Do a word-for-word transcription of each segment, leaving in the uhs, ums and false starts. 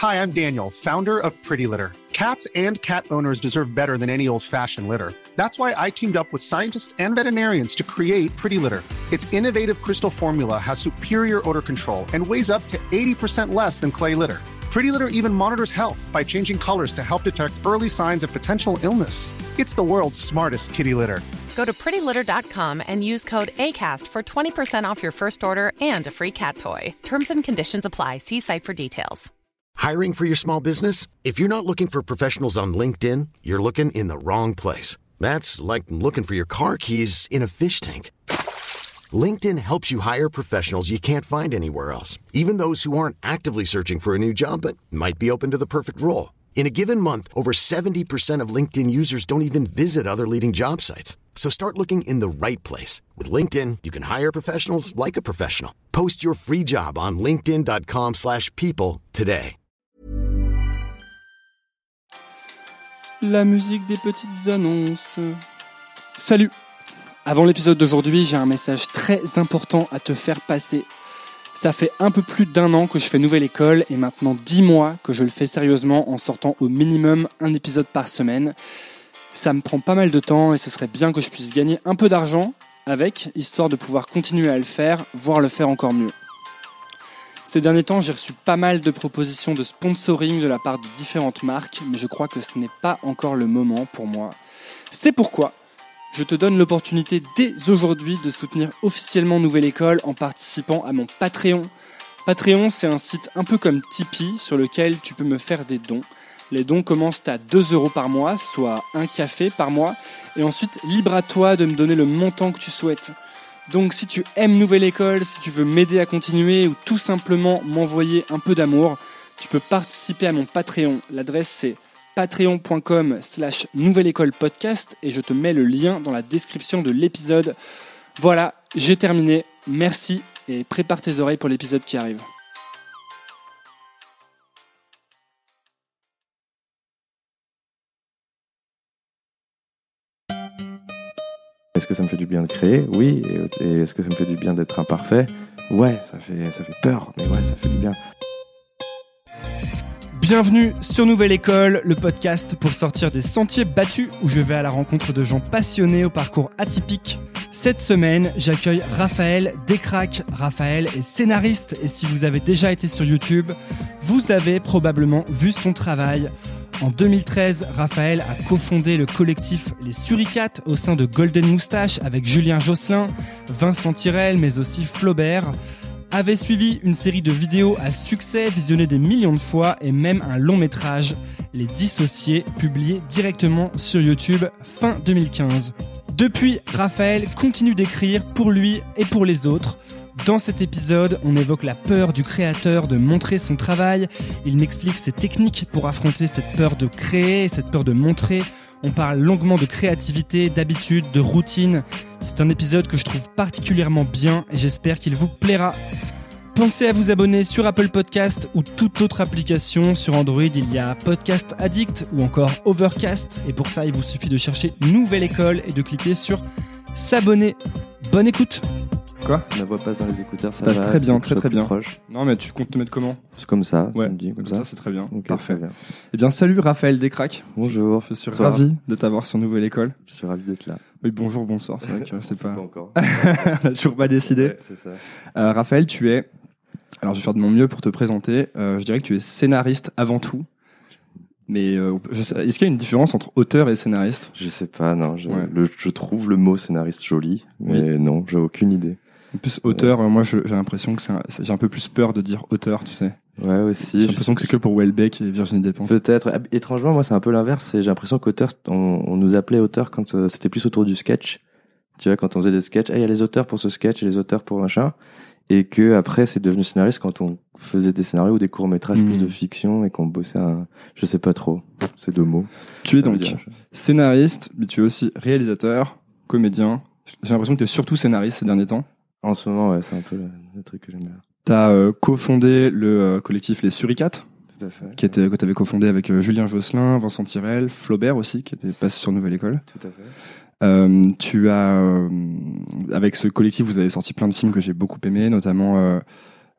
Hi, I'm Daniel, founder of Pretty Litter. Cats and cat owners deserve better than any old-fashioned litter. That's why I teamed up with scientists and veterinarians to create Pretty Litter. Its innovative crystal formula has superior odor control and weighs up to eighty percent less than clay litter. Pretty Litter even monitors health by changing colors to help detect early signs of potential illness. It's the world's smartest kitty litter. Go to pretty litter dot com and use code ACAST for twenty percent off your first order and a free cat toy. Terms and conditions apply. See site for details. Hiring for your small business? If you're not looking for professionals on LinkedIn, you're looking in the wrong place. That's like looking for your car keys in a fish tank. LinkedIn helps you hire professionals you can't find anywhere else, even those who aren't actively searching for a new job but might be open to the perfect role. In a given month, over seventy percent of LinkedIn users don't even visit other leading job sites. So start looking in the right place. With LinkedIn, you can hire professionals like a professional. Post your free job on linkedin dot com slash people today. La musique des petites annonces. Salut! Avant l'épisode d'aujourd'hui, j'ai un message très important à te faire passer. Ça fait un peu plus d'un an que je fais Nouvelle École et maintenant dix mois que je le fais sérieusement en sortant au minimum un épisode par semaine. Ça me prend pas mal de temps et ce serait bien que je puisse gagner un peu d'argent avec, histoire de pouvoir continuer à le faire, voire le faire encore mieux. Ces derniers temps, j'ai reçu pas mal de propositions de sponsoring de la part de différentes marques, mais je crois que ce n'est pas encore le moment pour moi. C'est pourquoi je te donne l'opportunité dès aujourd'hui de soutenir officiellement Nouvelle École en participant à mon Patreon. Patreon, c'est un site un peu comme Tipeee sur lequel tu peux me faire des dons. Les dons commencent à deux euros par mois, soit un café par mois, et ensuite libre à toi de me donner le montant que tu souhaites. Donc si tu aimes Nouvelle École, si tu veux m'aider à continuer ou tout simplement m'envoyer un peu d'amour, tu peux participer à mon Patreon. L'adresse c'est patreon point com slash nouvelle école podcast et je te mets le lien dans la description de l'épisode. Voilà, j'ai terminé. Merci et prépare tes oreilles pour l'épisode qui arrive. Est-ce que ça me fait du bien de créer ? Oui. Et, et est-ce que ça me fait du bien d'être imparfait ? Ouais, ça fait, ça fait peur, mais ouais, ça fait du bien. Bienvenue sur Nouvelle École, le podcast pour sortir des sentiers battus où je vais à la rencontre de gens passionnés au parcours atypique. Cette semaine, j'accueille Raphaël Descraques. Raphaël est scénariste et si vous avez déjà été sur YouTube, vous avez probablement vu son travail. En deux mille treize, Raphaël a cofondé le collectif Les Suricates au sein de Golden Moustache avec Julien Josselin, Vincent Tirel, mais aussi Flaubert. Avait suivi une série de vidéos à succès visionnées des millions de fois et même un long métrage, Les Dissociés, publié directement sur YouTube fin deux mille quinze. Depuis, Raphaël continue d'écrire pour lui et pour les autres. Dans cet épisode, on évoque la peur du créateur de montrer son travail. Il m'explique ses techniques pour affronter cette peur de créer, cette peur de montrer. On parle longuement de créativité, d'habitude, de routine. C'est un épisode que je trouve particulièrement bien et j'espère qu'il vous plaira. Pensez à vous abonner sur Apple Podcast ou toute autre application. Sur Android, il y a Podcast Addict ou encore Overcast. Et pour ça, il vous suffit de chercher Nouvelle École et de cliquer sur S'abonner. Bonne écoute. Quoi ? Si ma voix passe dans les écouteurs, ça passe va, très bien, très très bien. Proche. Non mais tu comptes te mettre comment ? C'est comme ça, ouais, tu me dis, comme, comme ça. ça, c'est très bien. Okay, parfait. Très bien. Eh bien, salut Raphaël Descraques. Bonjour. Je suis bonsoir. ravi de t'avoir sur Nouvelle École. Je suis ravi d'être là. Oui, bonjour, bonsoir. C'est vrai que c'est pas... pas encore. On n'a toujours pas décidé. Ouais, c'est ça. Euh, Raphaël, tu es. Alors, je vais faire de mon mieux pour te présenter. Euh, je dirais que tu es scénariste avant tout. Mais euh, je sais... est-ce qu'il y a une différence entre auteur et scénariste ? Je sais pas, non. Je, ouais. le, je trouve le mot scénariste joli, mais oui. Non, j'ai aucune idée. En plus, auteur, ouais. euh, moi, je, j'ai l'impression que c'est un, j'ai un peu plus peur de dire auteur, tu sais. Ouais, aussi. J'ai l'impression que c'est que pour Houellebecq et Virginie Despentes. Peut-être. Étrangement, moi, c'est un peu l'inverse. J'ai l'impression qu'auteur, on, on nous appelait auteur quand euh, c'était plus autour du sketch. Tu vois, quand on faisait des sketchs, il ah, y a les auteurs pour ce sketch et les auteurs pour machin. Et que après, c'est devenu scénariste quand on faisait des scénarios ou des courts-métrages mmh. plus de fiction et qu'on bossait un, je sais pas trop. C'est deux mots. Tu es donc dire. Scénariste, mais tu es aussi réalisateur, comédien. J'ai l'impression que tu es surtout scénariste ces derniers temps. En ce moment, ouais, c'est un peu le, le truc que j'aime bien. T'as euh, cofondé le euh, collectif Les Suricates. Tout à fait. Qui était, que t'avais cofondé avec euh, Julien Josselin, Vincent Tirel, Flaubert aussi, qui était passé sur Nouvelle École. Tout à fait. Euh, tu as, euh, avec ce collectif, vous avez sorti plein de films que j'ai beaucoup aimés, notamment euh,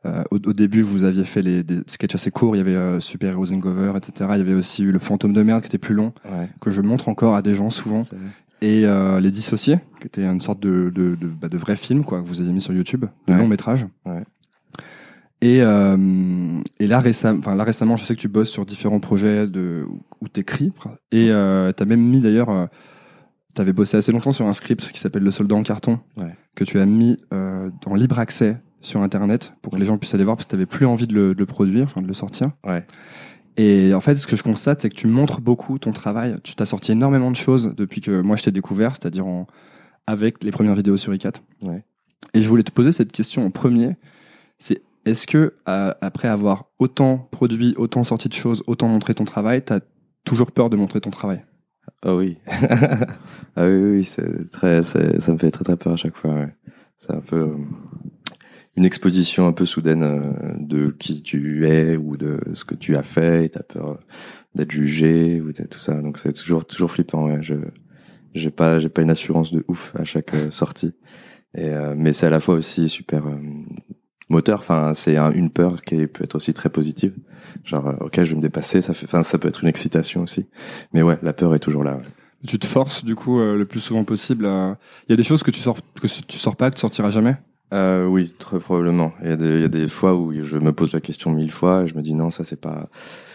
Euh, au, au début, vous aviez fait les, des sketchs assez courts. Il y avait euh, Super Heroes Hangover, et cetera. Il y avait aussi eu le Fantôme de merde qui était plus long, Ouais. que je montre encore à des gens souvent. Et euh, Les Dissociés, qui était une sorte de, de, de, bah, de vrai film, quoi, que vous avez mis sur YouTube, de ouais. long métrage. Ouais. Et, euh, et là, récem- enfin, là récemment, je sais que tu bosses sur différents projets de, où t'écris. Et euh, t'as même mis d'ailleurs, euh, t'avais bossé assez longtemps sur un script qui s'appelle Le Soldat en carton, ouais. que tu as mis euh, en libre accès sur Internet pour que les gens puissent aller voir parce que t'avais plus envie de le, de le produire, enfin de le sortir. Ouais. Et en fait, ce que je constate, c'est que tu montres beaucoup ton travail. Tu t'as sorti énormément de choses depuis que moi je t'ai découvert, c'est-à-dire en, avec les premières vidéos sur I quatre. Ouais. Et je voulais te poser cette question en premier. C'est est-ce que, euh, après avoir autant produit, autant sorti de choses, autant montré ton travail, t'as toujours peur de montrer ton travail? Ah oui. ah oui, oui, c'est très, c'est, ça me fait très très peur à chaque fois. Ouais. C'est un peu euh, une exposition un peu soudaine euh, de qui tu es ou de ce que tu as fait. Et t'as peur euh, d'être jugé ou de tout ça. Donc c'est toujours toujours flippant. Ouais. Je j'ai pas j'ai pas une assurance de ouf à chaque euh, sortie. Et euh, mais c'est à la fois aussi super euh, moteur. Enfin, c'est un, une peur qui peut être aussi très positive. Genre, euh, ok, je vais me dépasser. Ça fait, enfin, ça peut être une excitation aussi. Mais ouais, la peur est toujours là. Ouais. Tu te forces du coup euh, le plus souvent possible. À... Il y a des choses que tu sors que tu sors pas, que tu sortiras jamais. Euh, oui, très probablement. Il y a des, il y a des fois où je me pose la question mille fois et je me dis non, ça c'est pas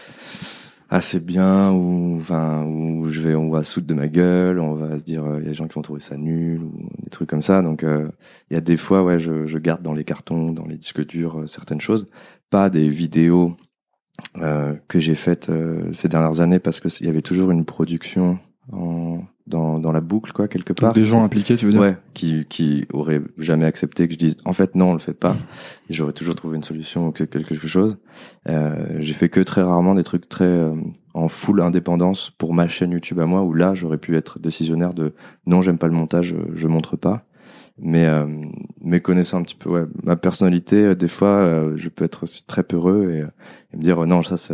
assez bien, ou enfin où je vais on va se foutre de ma gueule, on va se dire il euh, y a des gens qui vont trouver ça nul ou des trucs comme ça. Donc il euh, y a des fois ouais je, je garde dans les cartons, dans les disques durs euh, certaines choses, pas des vidéos euh, que j'ai faites euh, ces dernières années parce que il y avait toujours une production en dans dans la boucle quoi quelque part. Donc des gens impliqués, tu veux dire? Ouais, qui qui auraient jamais accepté que je dise en fait non, on le fait pas. Et j'aurais toujours trouvé une solution ou quelque chose. Euh, j'ai fait que très rarement des trucs très euh, en full indépendance pour ma chaîne YouTube à moi, où là j'aurais pu être décisionnaire de non, j'aime pas le montage, je montre pas. Mais euh, mais connaissant un petit peu ouais, ma personnalité, euh, des fois euh, je peux être aussi très peureux et, et me dire euh, non, ça ça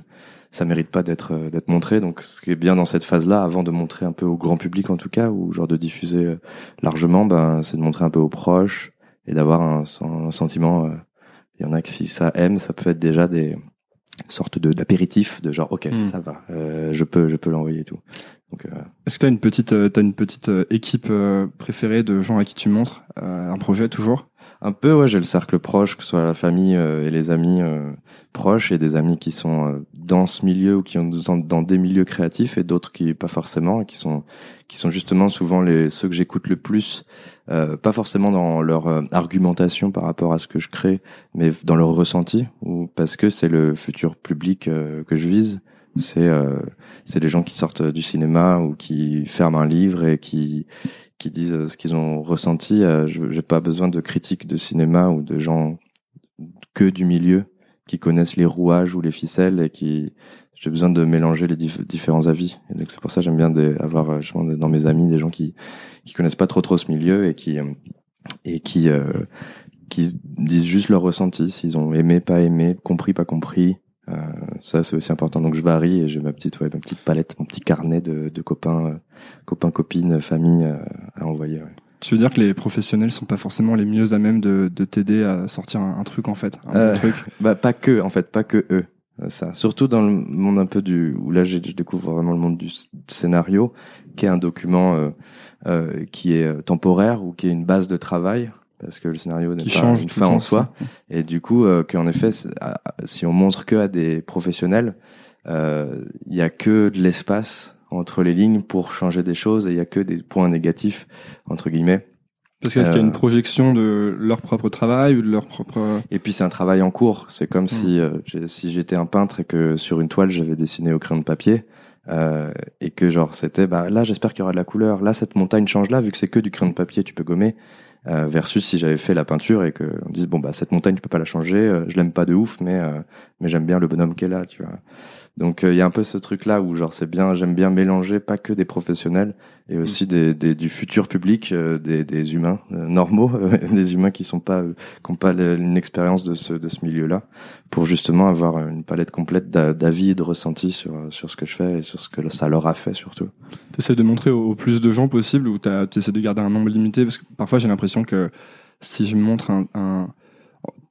ça mérite pas d'être euh, d'être montré. Donc ce qui est bien dans cette phase-là, avant de montrer un peu au grand public en tout cas, ou genre de diffuser euh, largement, ben c'est de montrer un peu aux proches et d'avoir un, un sentiment. Il euh, y en a que si ça aime, ça peut être déjà des sortes de d'apéritifs de genre ok mmh. ça va, euh, je peux je peux l'envoyer et tout. Donc, euh... est-ce que t'as une petite euh, t'as une petite euh, équipe euh, préférée de gens à qui tu montres euh, un projet toujours? Un peu, ouais, j'ai le cercle proche, que ce soit la famille euh, et les amis euh, proches, et des amis qui sont euh, dans ce milieu ou qui sont dans, dans des milieux créatifs, et d'autres qui pas forcément, et qui sont qui sont justement souvent les ceux que j'écoute le plus, euh, pas forcément dans leur euh, argumentation par rapport à ce que je crée, mais dans leur ressenti, ou parce que c'est le futur public euh, que je vise. C'est euh, c'est les gens qui sortent du cinéma ou qui ferment un livre et qui qui disent ce qu'ils ont ressenti. Euh, je j'ai pas besoin de critiques de cinéma ou de gens que du milieu qui connaissent les rouages ou les ficelles, et qui j'ai besoin de mélanger les dif- différents avis. Et donc c'est pour ça que j'aime bien des, avoir justement dans mes amis des gens qui qui connaissent pas trop trop ce milieu et qui et qui euh, qui disent juste leur ressenti, s'ils ont aimé, pas aimé, compris, pas compris. Euh, ça c'est aussi important. Donc je varie et j'ai ma petite ouais, ma petite palette, mon petit carnet de, de copains, euh, copains, copines, famille euh, à envoyer. Ouais. Tu veux dire que les professionnels sont pas forcément les mieux à même de, de t'aider à sortir un, un truc en fait, un euh, bon truc. Bah pas que en fait, pas que eux. Ça, surtout dans le monde un peu du où là je découvre vraiment le monde du scénario, qui est un document euh, euh, qui est temporaire ou qui est une base de travail. Parce que le scénario n'est qui pas change une fin en soi. Et du coup, euh, qu'en effet, si on montre que à des professionnels, il euh, y a que de l'espace entre les lignes pour changer des choses, et il y a que des points négatifs, entre guillemets. Parce qu'est-ce euh, qu'il y a une projection de leur propre travail ou de leur propre... Et puis c'est un travail en cours. C'est comme mmh. si, euh, si j'étais un peintre et que sur une toile, j'avais dessiné au crayon de papier. Euh, et que genre c'était, bah là j'espère qu'il y aura de la couleur. Là, cette montagne change là, vu que c'est que du crayon de papier, tu peux gommer. Euh, versus si j'avais fait la peinture et que on me dise bon bah cette montagne tu peux pas la changer, euh, je l'aime pas de ouf, mais euh, mais j'aime bien le bonhomme qui est là, tu vois. Donc il euh, y a un peu ce truc là où genre c'est bien, j'aime bien mélanger pas que des professionnels et aussi mmh. des, des du futur public, euh, des des humains euh, normaux, euh, des humains qui sont pas euh, qui ont pas une expérience de ce de ce milieu là, pour justement avoir une palette complète d'avis et de ressentis sur sur ce que je fais et sur ce que ça leur a fait surtout. T'essaies de montrer au, au plus de gens possible, ou t'essaies de garder un nombre limité, parce que parfois j'ai l'impression que si je montre un, un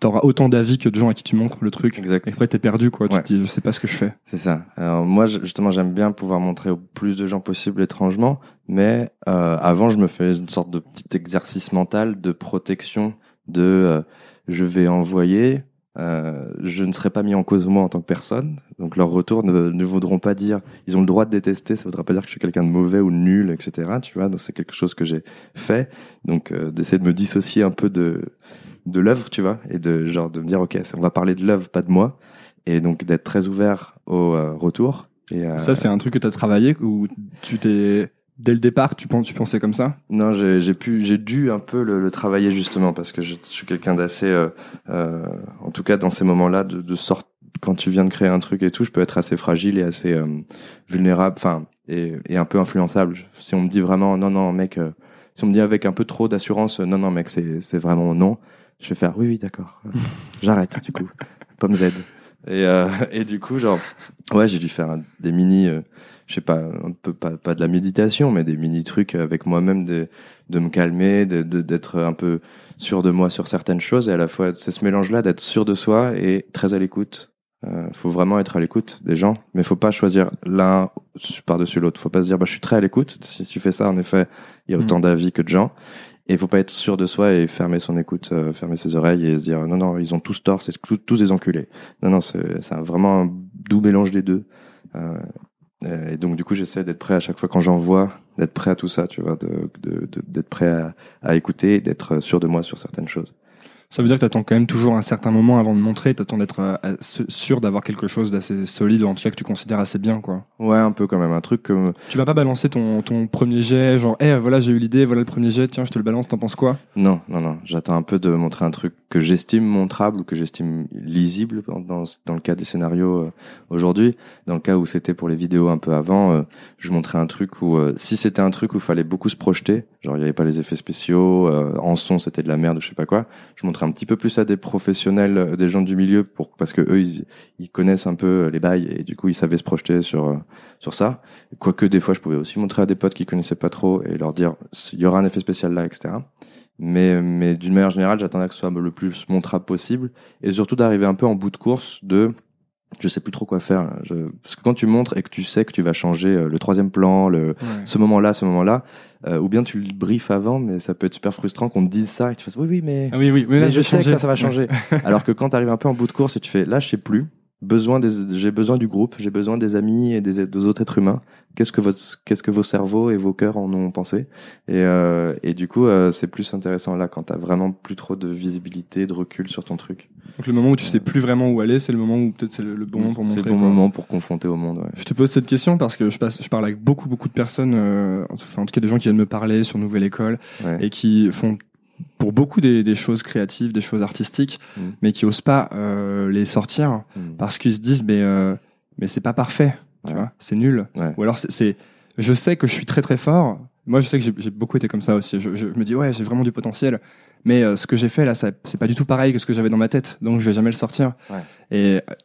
t'auras autant d'avis que de gens à qui tu montres le truc. Exact. Et après, t'es perdu, quoi. Ouais. Tu te dis, je sais pas ce que je fais. C'est ça. Alors moi, justement, j'aime bien pouvoir montrer au plus de gens possible étrangement, mais euh, avant, je me fais une sorte de petit exercice mental de protection de euh, je vais envoyer, euh, je ne serai pas mis en cause moi en tant que personne, donc leurs retours ne, ne voudront pas dire, ils ont le droit de détester, ça voudra pas dire que je suis quelqu'un de mauvais ou de nul, et cetera. Tu vois, donc c'est quelque chose que j'ai fait, donc euh, d'essayer de me dissocier un peu de de l'œuvre, tu vois, et de genre de me dire ok, on va parler de l'œuvre, pas de moi, et donc d'être très ouvert au euh, retour. Et euh, ça, c'est un truc que t'as travaillé ou tu t'es dès le départ, tu penses, tu pensais comme ça? Non, j'ai, j'ai pu, j'ai dû un peu le, le travailler justement parce que je, je suis quelqu'un d'assez, euh, euh, en tout cas dans ces moments-là, de, de sorte quand tu viens de créer un truc et tout, je peux être assez fragile et assez euh, vulnérable, enfin et, et un peu influençable. Si on me dit vraiment non non mec, euh, si on me dit avec un peu trop d'assurance non non mec c'est c'est vraiment non, je vais faire oui oui d'accord, j'arrête du coup, pomme Z. Et euh, et du coup genre ouais j'ai dû faire un, des mini euh, je sais pas un peu pas pas de la méditation mais des mini trucs avec moi-même de de me calmer de, de d'être un peu sûr de moi sur certaines choses et à la fois c'est ce mélange là d'être sûr de soi et très à l'écoute. Euh, faut vraiment être à l'écoute des gens mais faut pas choisir l'un par-dessus l'autre, faut pas se dire bah je suis très à l'écoute, si tu fais ça en effet il y a autant mmh. d'avis que de gens. Et il faut pas être sûr de soi et fermer son écoute, euh, fermer ses oreilles et se dire non non ils ont tous tort, c'est tous, tous des enculés. Non non c'est, c'est vraiment un doux mélange des deux. Euh, et donc du coup j'essaie d'être prêt à chaque fois quand j'en vois, d'être prêt à tout ça, tu vois, de, de, de d'être prêt à, à écouter, d'être sûr de moi sur certaines choses. Ça veut dire que t'attends quand même toujours un certain moment avant de montrer, t'attends d'être euh, sûr d'avoir quelque chose d'assez solide, ou en tout cas que tu considères assez bien, quoi. Ouais, un peu quand même, un truc comme... Tu vas pas balancer ton, ton premier jet, genre, eh, hey, voilà, j'ai eu l'idée, voilà le premier jet, tiens, je te le balance, t'en penses quoi? Non, non, non, j'attends un peu de montrer un truc que j'estime montrable ou que j'estime lisible dans, dans, dans le cas des scénarios euh, aujourd'hui. Dans le cas où c'était pour les vidéos un peu avant, euh, je montrais un truc où, euh, si c'était un truc où il fallait beaucoup se projeter, genre il y avait pas les effets spéciaux, euh, en son c'était de la merde ou je sais pas quoi, je montrais un petit peu plus à des professionnels, des gens du milieu, pour parce que eux ils, ils connaissent un peu les bails et du coup ils savaient se projeter sur sur ça. Quoique des fois je pouvais aussi montrer à des potes qui connaissaient pas trop et leur dire il y aura un effet spécial là, et cetera. Mais mais d'une manière générale, j'attendais que ce soit le plus montrable possible et surtout d'arriver un peu en bout de course de je sais plus trop quoi faire. Je... Parce que quand tu montres et que tu sais que tu vas changer le troisième plan, le ouais. ce moment-là, ce moment-là, euh, ou bien tu le briefes avant, mais ça peut être super frustrant qu'on te dise ça et que tu fasses oui, oui, mais, ah oui, oui, mais, là, mais je sais changer. que ça, ça va changer. Alors que quand tu arrives un peu en bout de course et tu fais là, je sais plus. Besoin des, j'ai besoin du groupe, j'ai besoin des amis et des, des autres êtres humains. Qu'est-ce que votre, qu'est-ce que vos cerveaux et vos cœurs en ont pensé? Et, euh, et du coup, euh, c'est plus intéressant là quand t'as vraiment plus trop de visibilité, de recul sur ton truc. Donc le moment où tu sais plus vraiment où aller, c'est le moment où peut-être c'est le, le bon moment pour montrer. C'est le bon quoi. moment pour confronter au monde. Ouais. Je te pose cette question parce que je passe, je parle avec beaucoup beaucoup de personnes, euh, enfin en tout cas des gens qui viennent me parler sur Nouvelle École ouais. et qui font pour beaucoup des, des choses créatives, des choses artistiques, mmh. mais qui osent pas euh, les sortir mmh. parce qu'ils se disent mais euh, mais c'est pas parfait, tu ouais. vois, c'est nul. Ouais. Ou alors c'est, c'est, je sais que je suis très très fort. Moi, je sais que j'ai, j'ai beaucoup été comme ça aussi. Je, je me dis ouais, j'ai vraiment du potentiel, mais euh, ce que j'ai fait là, ça, c'est pas du tout pareil que ce que j'avais dans ma tête, donc je vais jamais le sortir. Ouais. Et euh,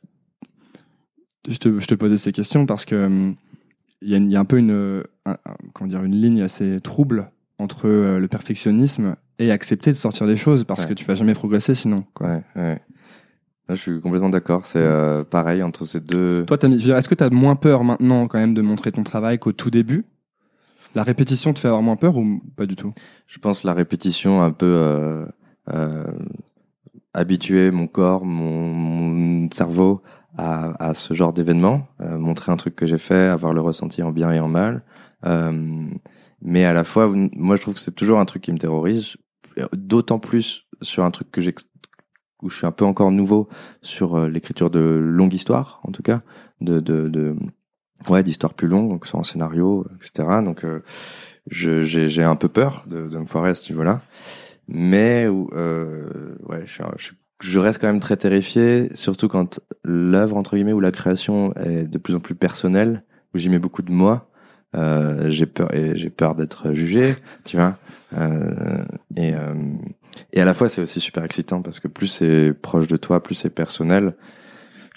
je te, je te posais ces questions parce que il euh, y, y a un peu une, un, un, comment dire, une ligne assez trouble entre euh, le perfectionnisme et accepter de sortir des choses parce ouais. que tu vas jamais progresser sinon. Quoi. Ouais, ouais. Là, je suis complètement d'accord. C'est euh, pareil entre ces deux. Toi, t'as, je veux dire, est-ce que tu as moins peur maintenant quand même de montrer ton travail qu'au tout début? La répétition te fait avoir moins peur ou pas du tout? Je pense que la répétition un peu euh, euh, habituer mon corps, mon, mon cerveau à, à ce genre d'événement, euh, montrer un truc que j'ai fait, avoir le ressenti en bien et en mal. Euh, mais à la fois, moi, je trouve que c'est toujours un truc qui me terrorise. D'autant plus sur un truc que j'ai, où je suis un peu encore nouveau sur euh, l'écriture de longues histoires, en tout cas, de, de, de ouais, d'histoires plus longues, donc soit en scénario, et cetera. Donc, euh, je, j'ai, j'ai un peu peur de, de me foirer à ce niveau-là, mais euh, ouais, je, suis, je, je reste quand même très terrifié, surtout quand l'œuvre entre guillemets ou la création est de plus en plus personnelle, où j'y mets beaucoup de moi. Euh, j'ai peur et j'ai peur d'être jugé, tu vois. Euh, et euh, et à la fois c'est aussi super excitant parce que plus c'est proche de toi, plus c'est personnel.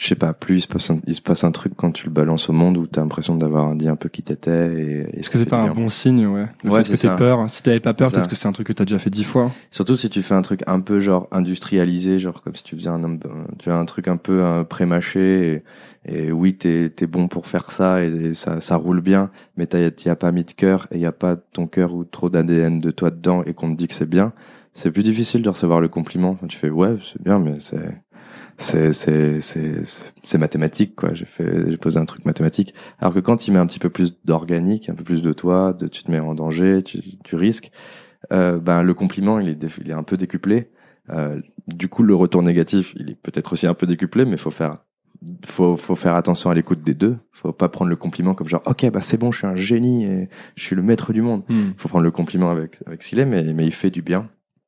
je sais pas, plus il se passe un, il se passe un truc quand tu le balances au monde où t'as l'impression d'avoir dit un peu qui t'étais. Et, et Est-ce que c'est pas un bon signe, ouais? Le ouais, fait que c'est t'aies ça. peur. Si t'avais pas peur, C'est peut-être ça. que c'est un truc que t'as déjà fait dix fois. Surtout si tu fais un truc un peu genre industrialisé, genre comme si tu faisais un, un tu as un truc un peu un pré-mâché et, et oui, t'es, t'es bon pour faire ça et, et ça, ça roule bien, mais t'as, t'y as pas mis de cœur et y a pas ton cœur ou trop d'A D N de toi dedans et qu'on te dit que c'est bien. C'est plus difficile de recevoir le compliment quand tu fais ouais, c'est bien, mais c'est, c'est c'est c'est c'est mathématique quoi, j'ai fait j'ai posé un truc mathématique, alors que quand il met un petit peu plus d'organique, un peu plus de toi, de tu te mets en danger, tu tu risques, euh, ben le compliment il est déf- il est un peu décuplé, euh, du coup le retour négatif il est peut-être aussi un peu décuplé, mais faut faire faut faut faire attention à l'écoute des deux, faut pas prendre le compliment comme genre OK bah c'est bon, je suis un génie et je suis le maître du monde. Hmm. Faut prendre le compliment avec avec ce qu'il est, mais mais il fait du bien.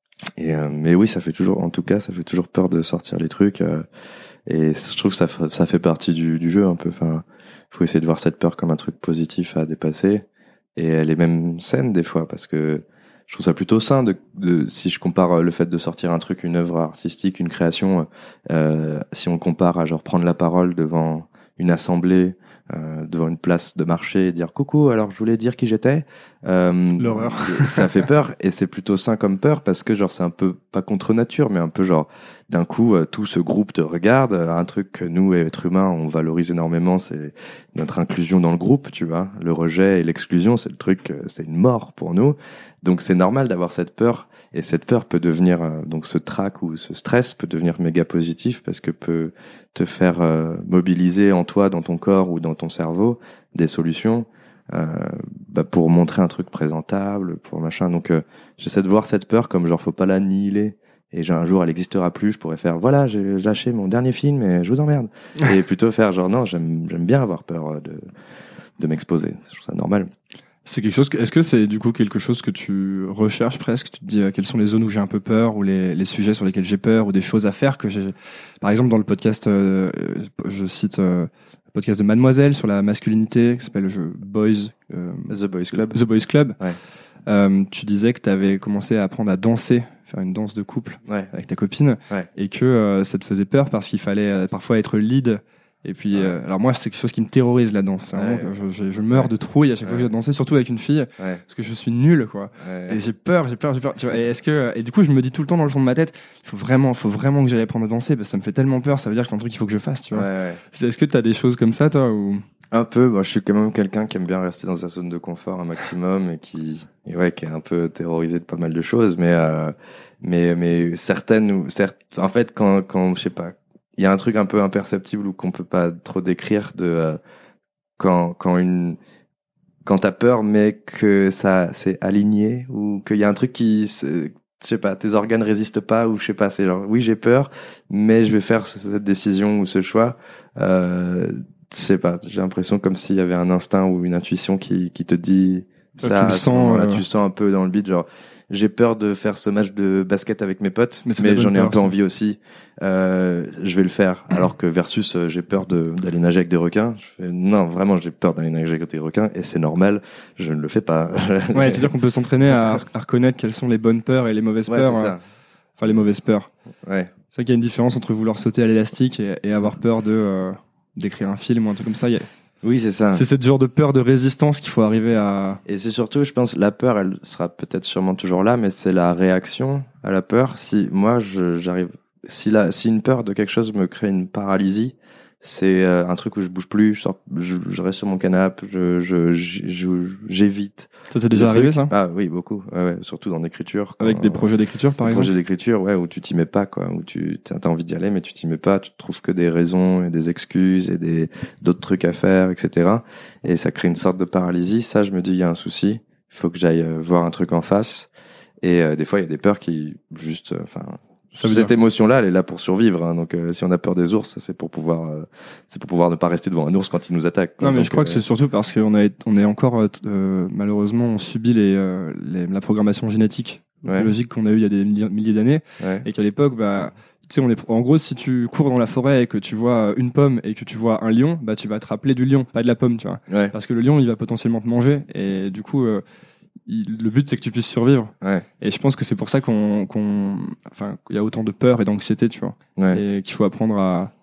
Et euh, mais oui, ça fait toujours, en tout cas, ça fait toujours peur de sortir les trucs. Euh, et je trouve que ça, f- ça fait partie du, du jeu un peu. Enfin, faut essayer de voir cette peur comme un truc positif à dépasser. Et elle est même saine des fois, parce que je trouve ça plutôt sain de, de si je compare le fait de sortir un truc, une œuvre artistique, une création, euh, si on compare à genre prendre la parole devant une assemblée, euh, devant une place de marché et dire coucou, alors je voulais dire qui j'étais. Euh, L'horreur. Ça fait peur et c'est plutôt sain comme peur parce que genre c'est un peu pas contre nature, mais un peu genre d'un coup euh, tout ce groupe te regarde. Un truc que nous êtres humains on valorise énormément, c'est notre inclusion dans le groupe, tu vois. Le rejet et l'exclusion, c'est le truc, euh, c'est une mort pour nous. Donc c'est normal d'avoir cette peur, et cette peur peut devenir euh, donc ce trac ou ce stress peut devenir méga positif parce que peut te faire euh, mobiliser en toi, dans ton corps ou dans ton cerveau des solutions euh, bah, pour montrer un truc présentable, pour machin. Donc euh, j'essaie de voir cette peur comme genre faut pas l'annihiler. Et j'ai un jour elle existera plus, je pourrais faire voilà, j'ai lâché mon dernier film et je vous emmerde. Et plutôt faire genre non, j'aime j'aime bien avoir peur de de m'exposer. Je trouve ça normal. C'est quelque chose que, est-ce que c'est du coup quelque chose que tu recherches presque? Tu te dis euh, quelles sont les zones où j'ai un peu peur, ou les, les sujets sur lesquels j'ai peur, ou des choses à faire que j'ai. Par exemple, dans le podcast, euh, je cite euh, le podcast de Mademoiselle sur la masculinité, qui s'appelle le jeu Boys. Euh, The Boys Club. The Boys Club. Ouais. Euh, tu disais que tu avais commencé à apprendre à danser, faire une danse de couple Ouais. avec ta copine, Ouais. et que euh, ça te faisait peur parce qu'il fallait euh, parfois être lead. Et puis, Ouais. euh, alors moi, c'est quelque chose qui me terrorise, la danse. C'est vraiment Ouais. que je, je, je meurs Ouais. de trouille à chaque fois que je Ouais. vais danser, surtout avec une fille, Ouais. parce que je suis nul, quoi. Ouais. Et j'ai peur, j'ai peur, j'ai peur. Tu vois, et est-ce que, et du coup, je me dis tout le temps dans le fond de ma tête, il faut vraiment, faut vraiment que j'aille apprendre à danser, parce que ça me fait tellement peur. Ça veut dire que c'est un truc qu'il faut que je fasse, tu vois. Ouais, ouais. C'est- Est-ce que t'as des choses comme ça, toi, ou Un peu, moi, je suis quand même quelqu'un qui aime bien rester dans sa zone de confort un maximum et qui, et ouais, qui est un peu terrorisé de pas mal de choses, mais, euh, mais, mais certaines, ou certes, en fait, quand, quand, je sais pas, il y a un truc un peu imperceptible ou qu'on peut pas trop décrire de, euh, quand, quand une, quand t'as peur, mais que ça, c'est aligné, ou qu'il y a un truc qui, je sais pas, tes organes résistent pas, ou je sais pas, c'est genre, oui, j'ai peur, mais je vais faire ce- cette décision ou ce choix, euh, je sais pas, j'ai l'impression comme s'il y avait un instinct ou une intuition qui, qui te dit Ça, ça, tu le à ce sens, moment-là, euh. tu le sens un peu dans le beat, genre, j'ai peur de faire ce match de basket avec mes potes, Mais mais, c'est de la bonne j'en ai un peur, peu ça. envie aussi, euh, je vais le faire, alors que versus, euh, j'ai peur de, d'aller nager avec des requins, je fais, non, vraiment, j'ai peur d'aller nager avec des requins, et c'est normal, je ne le fais pas. ouais, tu veux dire qu'on peut s'entraîner à, à reconnaître quelles sont les bonnes peurs et les mauvaises Ouais, peurs, c'est euh, ça. enfin les mauvaises peurs. Ouais. C'est vrai qu'il y a une différence entre vouloir sauter à l'élastique et, et avoir peur de euh, d'écrire un film ou un truc comme ça. Il y a- Oui, c'est ça. C'est ce genre de peur de résistance qu'il faut arriver à. Et c'est surtout, je pense, la peur, elle sera peut-être sûrement toujours là, mais c'est la réaction à la peur. Si moi, je, j'arrive, si la, si une peur de quelque chose me crée une paralysie, c'est euh, un truc où je bouge plus, je, sors, je, je reste sur mon canapé, je, je, je, je- j'évite. Ça t'est déjà le arrivé, truc. ça? Ah oui, beaucoup. Ouais, ouais, surtout dans l'écriture. Avec quand- des projets d'écriture, par des exemple? projets d'écriture, ouais, où tu t'y mets pas, quoi, où tu as envie d'y aller, mais tu t'y mets pas, tu trouves que des raisons et des excuses et des d'autres trucs à faire, et cetera. Et ça crée une sorte de paralysie. Ça, je me dis, il y a un souci. Il faut que j'aille euh, voir un truc en face. Et euh, des fois, il y a des peurs qui juste, enfin, Ça veut cette dire- émotion-là, elle est là pour survivre. Hein, donc, euh, si on a peur des ours, c'est pour pouvoir, euh, c'est pour pouvoir ne pas rester devant un ours quand il nous attaque. quoi. Non, mais Donc, je crois euh, que c'est surtout parce qu'on a, on est encore, euh, t- euh, malheureusement, on subit les, euh, les, la programmation génétique, Ouais. biologique qu'on a eu il y a des milliers, milliers d'années. ouais. Et qu'à l'époque, bah, tu sais, on est, en gros, si tu cours dans la forêt et que tu vois une pomme et que tu vois un lion, bah, tu vas te rappeler du lion, pas de la pomme, tu vois. Ouais. Parce que le lion, il va potentiellement te manger. Et du coup, euh, il- le but, c'est que tu puisses survivre. Ouais. Et je pense que c'est pour ça qu'on, qu'on, enfin, qu'il y a autant de peur et d'anxiété, tu vois. Ouais. Et qu'il faut apprendre à,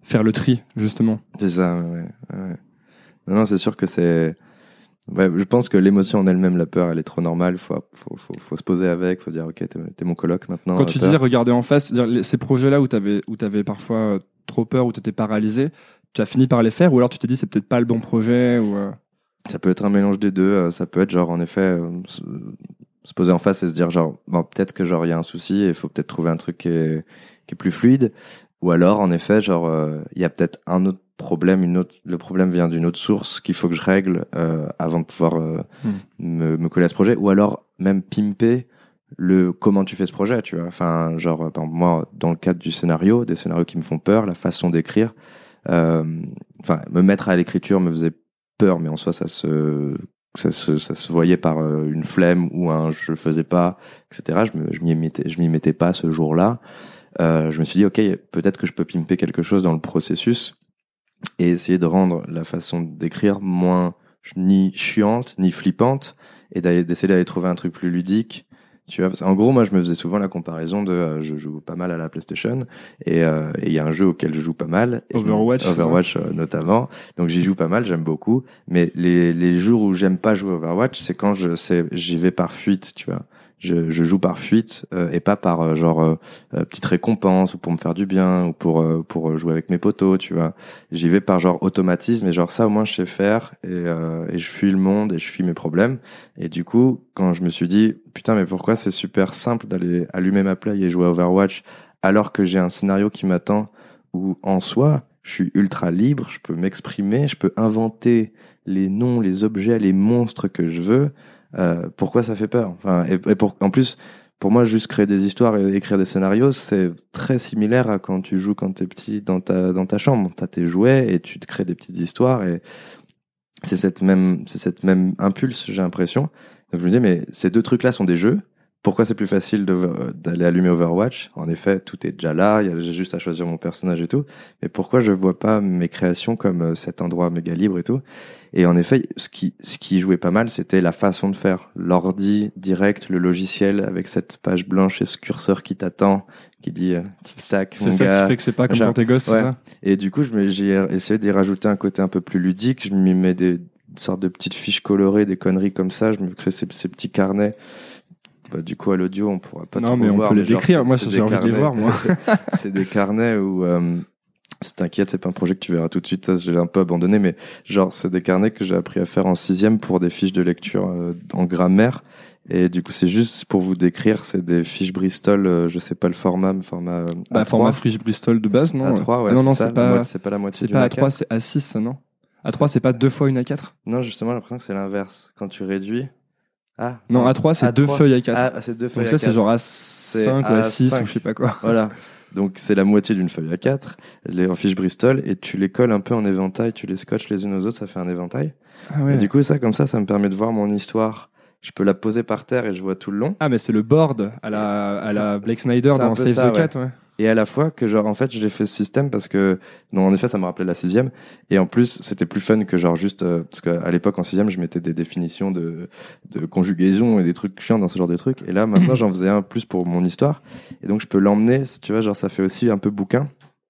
faire le tri, justement. C'est ça, ouais. ouais. Non, non, c'est sûr que c'est... Ouais, je pense que l'émotion en elle-même, la peur, elle est trop normale. Faut, faut, faut, faut se poser avec, faut dire, ok, t'es, t'es mon coloc maintenant. Quand tu peur. disais regarder en face, c'est-à-dire ces projets-là où t'avais, où t'avais parfois trop peur, où t'étais paralysé, tu as fini par les faire, ou alors tu t'es dit c'est peut-être pas le bon projet, ou euh... Ça peut être un mélange des deux. Ça peut être genre, en effet, euh, se, se poser en face et se dire genre, bon, peut-être que genre il y a un souci et il faut peut-être trouver un truc qui est, qui est plus fluide. Ou alors, en effet, genre, il euh, y a peut-être un autre problème, une autre, le problème vient d'une autre source qu'il faut que je règle euh, avant de pouvoir euh, mmh. me, me coller à ce projet. Ou alors, même pimper le comment tu fais ce projet, tu vois. Enfin, genre, par exemple, moi, dans le cadre du scénario, des scénarios qui me font peur, la façon d'écrire, euh, enfin, me mettre à l'écriture me faisait peur, mais en soi, ça se, ça se, ça se voyait par euh, une flemme ou un je le faisais pas, et cetera. Je, me, je m'y mettais, je m'y mettais pas ce jour-là. Euh, je me suis dit, ok, peut-être que je peux pimper quelque chose dans le processus et essayer de rendre la façon d'écrire moins ni chiante, ni flippante, et d'aller, d'essayer d'aller trouver un truc plus ludique. Tu vois, en gros, moi, je me faisais souvent la comparaison de, euh, je joue pas mal à la PlayStation, et il euh, y a un jeu auquel je joue pas mal. Overwatch. Je, Overwatch, euh, notamment. Donc, j'y joue pas mal, j'aime beaucoup. Mais les, les jours où j'aime pas jouer Overwatch, c'est quand je, c'est, j'y vais par fuite, tu vois. Je, je joue par fuite euh, et pas par euh, genre euh, euh, petite récompense ou pour me faire du bien ou pour euh, pour jouer avec mes potos, tu vois. J'y vais par genre automatisme et genre ça au moins je sais faire et euh, et je fuis le monde et je fuis mes problèmes. Et du coup, quand je me suis dit putain mais pourquoi c'est super simple d'aller allumer ma play et jouer à Overwatch alors que j'ai un scénario qui m'attend où en soi je suis ultra libre, je peux m'exprimer, je peux inventer les noms, les objets, les monstres que je veux. Euh, pourquoi ça fait peur? Enfin, et, et pour, en plus, pour moi, juste créer des histoires et écrire des scénarios, c'est très similaire à quand tu joues quand t'es petit dans ta dans ta chambre. T'as tes jouets et tu te crées des petites histoires et c'est cette même c'est cette même impulse, j'ai l'impression. Donc je me dis mais ces deux trucs-là sont des jeux. Pourquoi c'est plus facile de, d'aller allumer Overwatch? En effet, tout est déjà là, j'ai juste à choisir mon personnage et tout. Mais pourquoi je vois pas mes créations comme cet endroit méga libre et tout? Et en effet, ce qui, ce qui jouait pas mal, c'était la façon de faire. L'ordi direct, le logiciel avec cette page blanche et ce curseur qui t'attend, qui dit euh, tic-tac, c'est mon ça gars. Qui fait que c'est pas comme quand t'es gosse, ouais. c'est ça? Et du coup, je me, j'ai essayé d'y rajouter un côté un peu plus ludique. Je m'y mets des sortes de petites fiches colorées, des conneries comme ça. Je me crée ces, ces petits carnets. Bah, du coup, à l'audio, on pourra pas non, trop mais on voir. peut les genre, décrire. c'est, moi, c'est j'ai envie carnets. de les voir, moi. C'est des carnets où, euh, t'inquiète, c'est pas un projet que tu verras tout de suite. Ça, je l'ai un peu abandonné, mais genre, c'est des carnets que j'ai appris à faire en sixième pour des fiches de lecture euh, en grammaire. Et du coup, c'est juste pour vous décrire, c'est des fiches Bristol, euh, je sais pas le format, mais format euh, bah, A trois. Format fiche Bristol de base, non? A trois, ouais. Ah, non, c'est non, ça. c'est pas, moitié, c'est pas la moitié c'est d'une pas A A trois, quatre. c'est A six, ça, non? A trois, c'est pas deux fois une A quatre? Non, justement, j'ai l'impression que c'est l'inverse. Quand tu réduis. Ah. Non, A trois, c'est A trois. deux feuilles A quatre. Ah, c'est deux feuilles Donc A ça, quatre. c'est genre A cinq ou A six ou je sais pas quoi. Voilà. Donc c'est la moitié d'une feuille A quatre, les en fiches Bristol, et tu les colles un peu en éventail, tu les scotches les unes aux autres, ça fait un éventail. Ah ouais. Et du coup, ça, comme ça, ça me permet de voir mon histoire. Je peux la poser par terre et je vois tout le long. Ah, mais c'est le board à la, à la Blake Snyder dans Save ça, the ouais. Cat, ouais. Et à la fois que genre en fait j'ai fait ce système parce que non en effet ça me rappelait la sixième et en plus c'était plus fun que genre juste euh, parce qu'à l'époque en sixième je mettais des définitions de de conjugaison et des trucs chiants dans ce genre de trucs et là maintenant j'en faisais un plus pour mon histoire et donc je peux l'emmener tu vois genre ça fait aussi un peu bouquin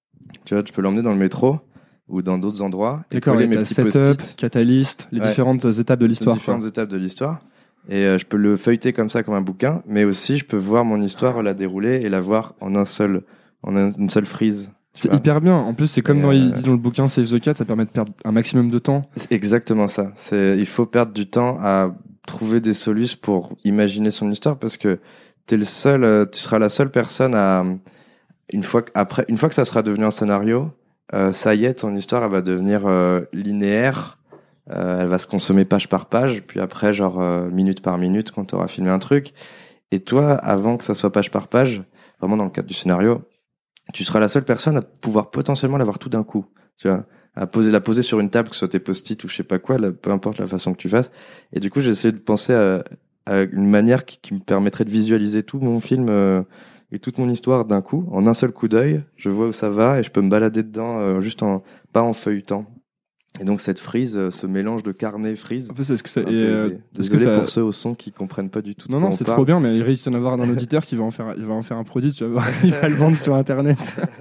tu vois je peux l'emmener dans le métro ou dans d'autres endroits et d'accord, coller et mes t'as petits setup, post-it catalyst, les ouais. différentes étapes de l'histoire les différentes quoi. étapes de l'histoire. Et euh, je peux le feuilleter comme ça, comme un bouquin, mais aussi je peux voir mon histoire, la dérouler et la voir en un seul, en un, une seule frise. C'est vois. hyper bien. En plus, c'est comme et dans, euh... il dit dans le bouquin Save the Cat, ça permet de perdre un maximum de temps. C'est exactement ça. C'est, il faut perdre du temps à trouver des solutions pour imaginer son histoire parce que t'es le seul, euh, tu seras la seule personne à, une fois que, après, une fois que ça sera devenu un scénario, euh, ça y est, ton histoire, elle va devenir euh, linéaire. Euh, elle va se consommer page par page, puis après, genre euh, minute par minute, quand tu auras filmé un truc. Et toi, avant que ça soit page par page, vraiment dans le cadre du scénario, tu seras la seule personne à pouvoir potentiellement l'avoir tout d'un coup. Tu vois, à poser, la poser sur une table, que ce soit tes post-it ou je sais pas quoi, là, peu importe la façon que tu fasses. Et du coup, j'ai essayé de penser à, à une manière qui, qui me permettrait de visualiser tout mon film euh, et toute mon histoire d'un coup, en un seul coup d'œil. Je vois où ça va et je peux me balader dedans, euh, juste en pas en feuilletant. Et donc cette frise, euh, ce mélange de carnet frise. En fait, est-ce que ça, un et, peu euh, aidé. est-ce que Désolé ça- pour ceux au son qui comprennent pas du tout. de Non, quoi non, on c'est parle. trop bien, mais il risque d'en avoir un auditeur qui va en faire, il va en faire un produit, tu vas voir, il va le vendre sur Internet.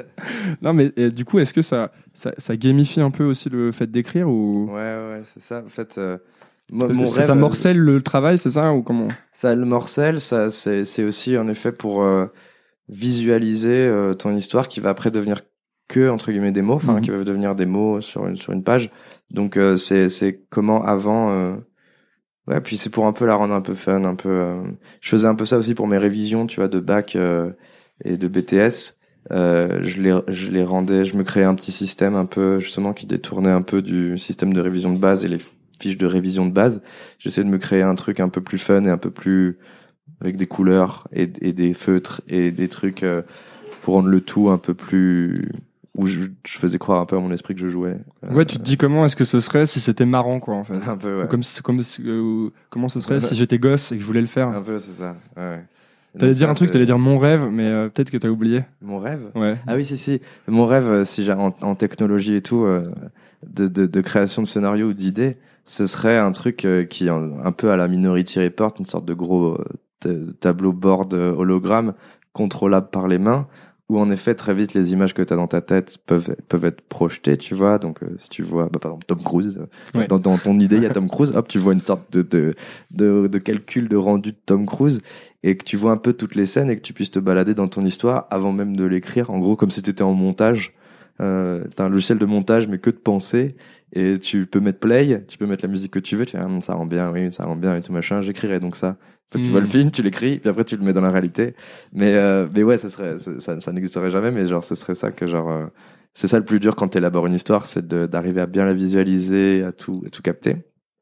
Non, mais et, du coup, est-ce que ça, ça, ça gamifie un peu aussi le fait d'écrire ou Ouais, ouais, c'est ça. En fait, euh, moi, Parce que mon ça, rêve, ça euh, morcelle le travail, c'est ça ou comment? ça le morcelle, ça, c'est, c'est aussi en effet pour euh, visualiser euh, ton histoire qui va après devenir que entre guillemets des mots, enfin Mhm. qui va devenir des mots sur une sur une page. Donc euh, c'est c'est comment avant. Euh... Ouais, puis c'est pour un peu la rendre un peu fun, un peu. Euh... Je faisais un peu ça aussi pour mes révisions, tu vois, de bac euh, et de B T S. Euh, je les je les rendais, je me créais un petit système un peu justement qui détournait un peu du système de révision de base et les fiches de révision de base. J'essayais de me créer un truc un peu plus fun et un peu plus avec des couleurs et, et des feutres et des trucs euh, pour rendre le tout un peu plus où je, je faisais croire un peu à mon esprit que je jouais. Euh, Ouais, tu te dis comment est-ce que ce serait si c'était marrant, quoi, en fait. un peu, ouais. Ou Comme, si- comme, si- euh, ou comment ce serait si j'étais gosse et que je voulais le faire. Un peu, c'est ça. Ouais. Et T'allais donc dire ça, un truc, c'est- t'allais dire mon rêve, mais euh, peut-être que t'as oublié. Mon rêve. Ouais. Ah oui, si, si. Mon rêve, euh, si j'ai en, en technologie et tout, euh, de, de, de création de scénario ou d'idées, ce serait un truc euh, qui est un, un peu à la Minority Report, une sorte de gros euh, t- tableau board euh, hologramme contrôlable par les mains, où en effet très vite les images que tu as dans ta tête peuvent peuvent être projetées, tu vois. Donc euh, si tu vois, bah, par exemple Tom Cruise, euh, Ouais. dans, dans ton idée il y a Tom Cruise, hop tu vois une sorte de de de, de calcul de rendu de Tom Cruise et que tu vois un peu toutes les scènes et que tu puisses te balader dans ton histoire avant même de l'écrire. En gros comme si tu étais en montage. Euh, t'as un logiciel de montage mais que de pensée et tu peux mettre play, tu peux mettre la musique que tu veux, tu fais ah, ça rend bien, oui ça rend bien et tout machin, j'écrirai donc ça. En fait, tu Mm. vois le film, tu l'écris, puis après tu le mets dans la réalité. Mais euh, mais ouais, ça serait ça, ça, ça n'existerait jamais, mais genre ce serait ça que genre euh, c'est ça le plus dur quand t'élabores une histoire, c'est de, d'arriver à bien la visualiser, à tout à tout capter.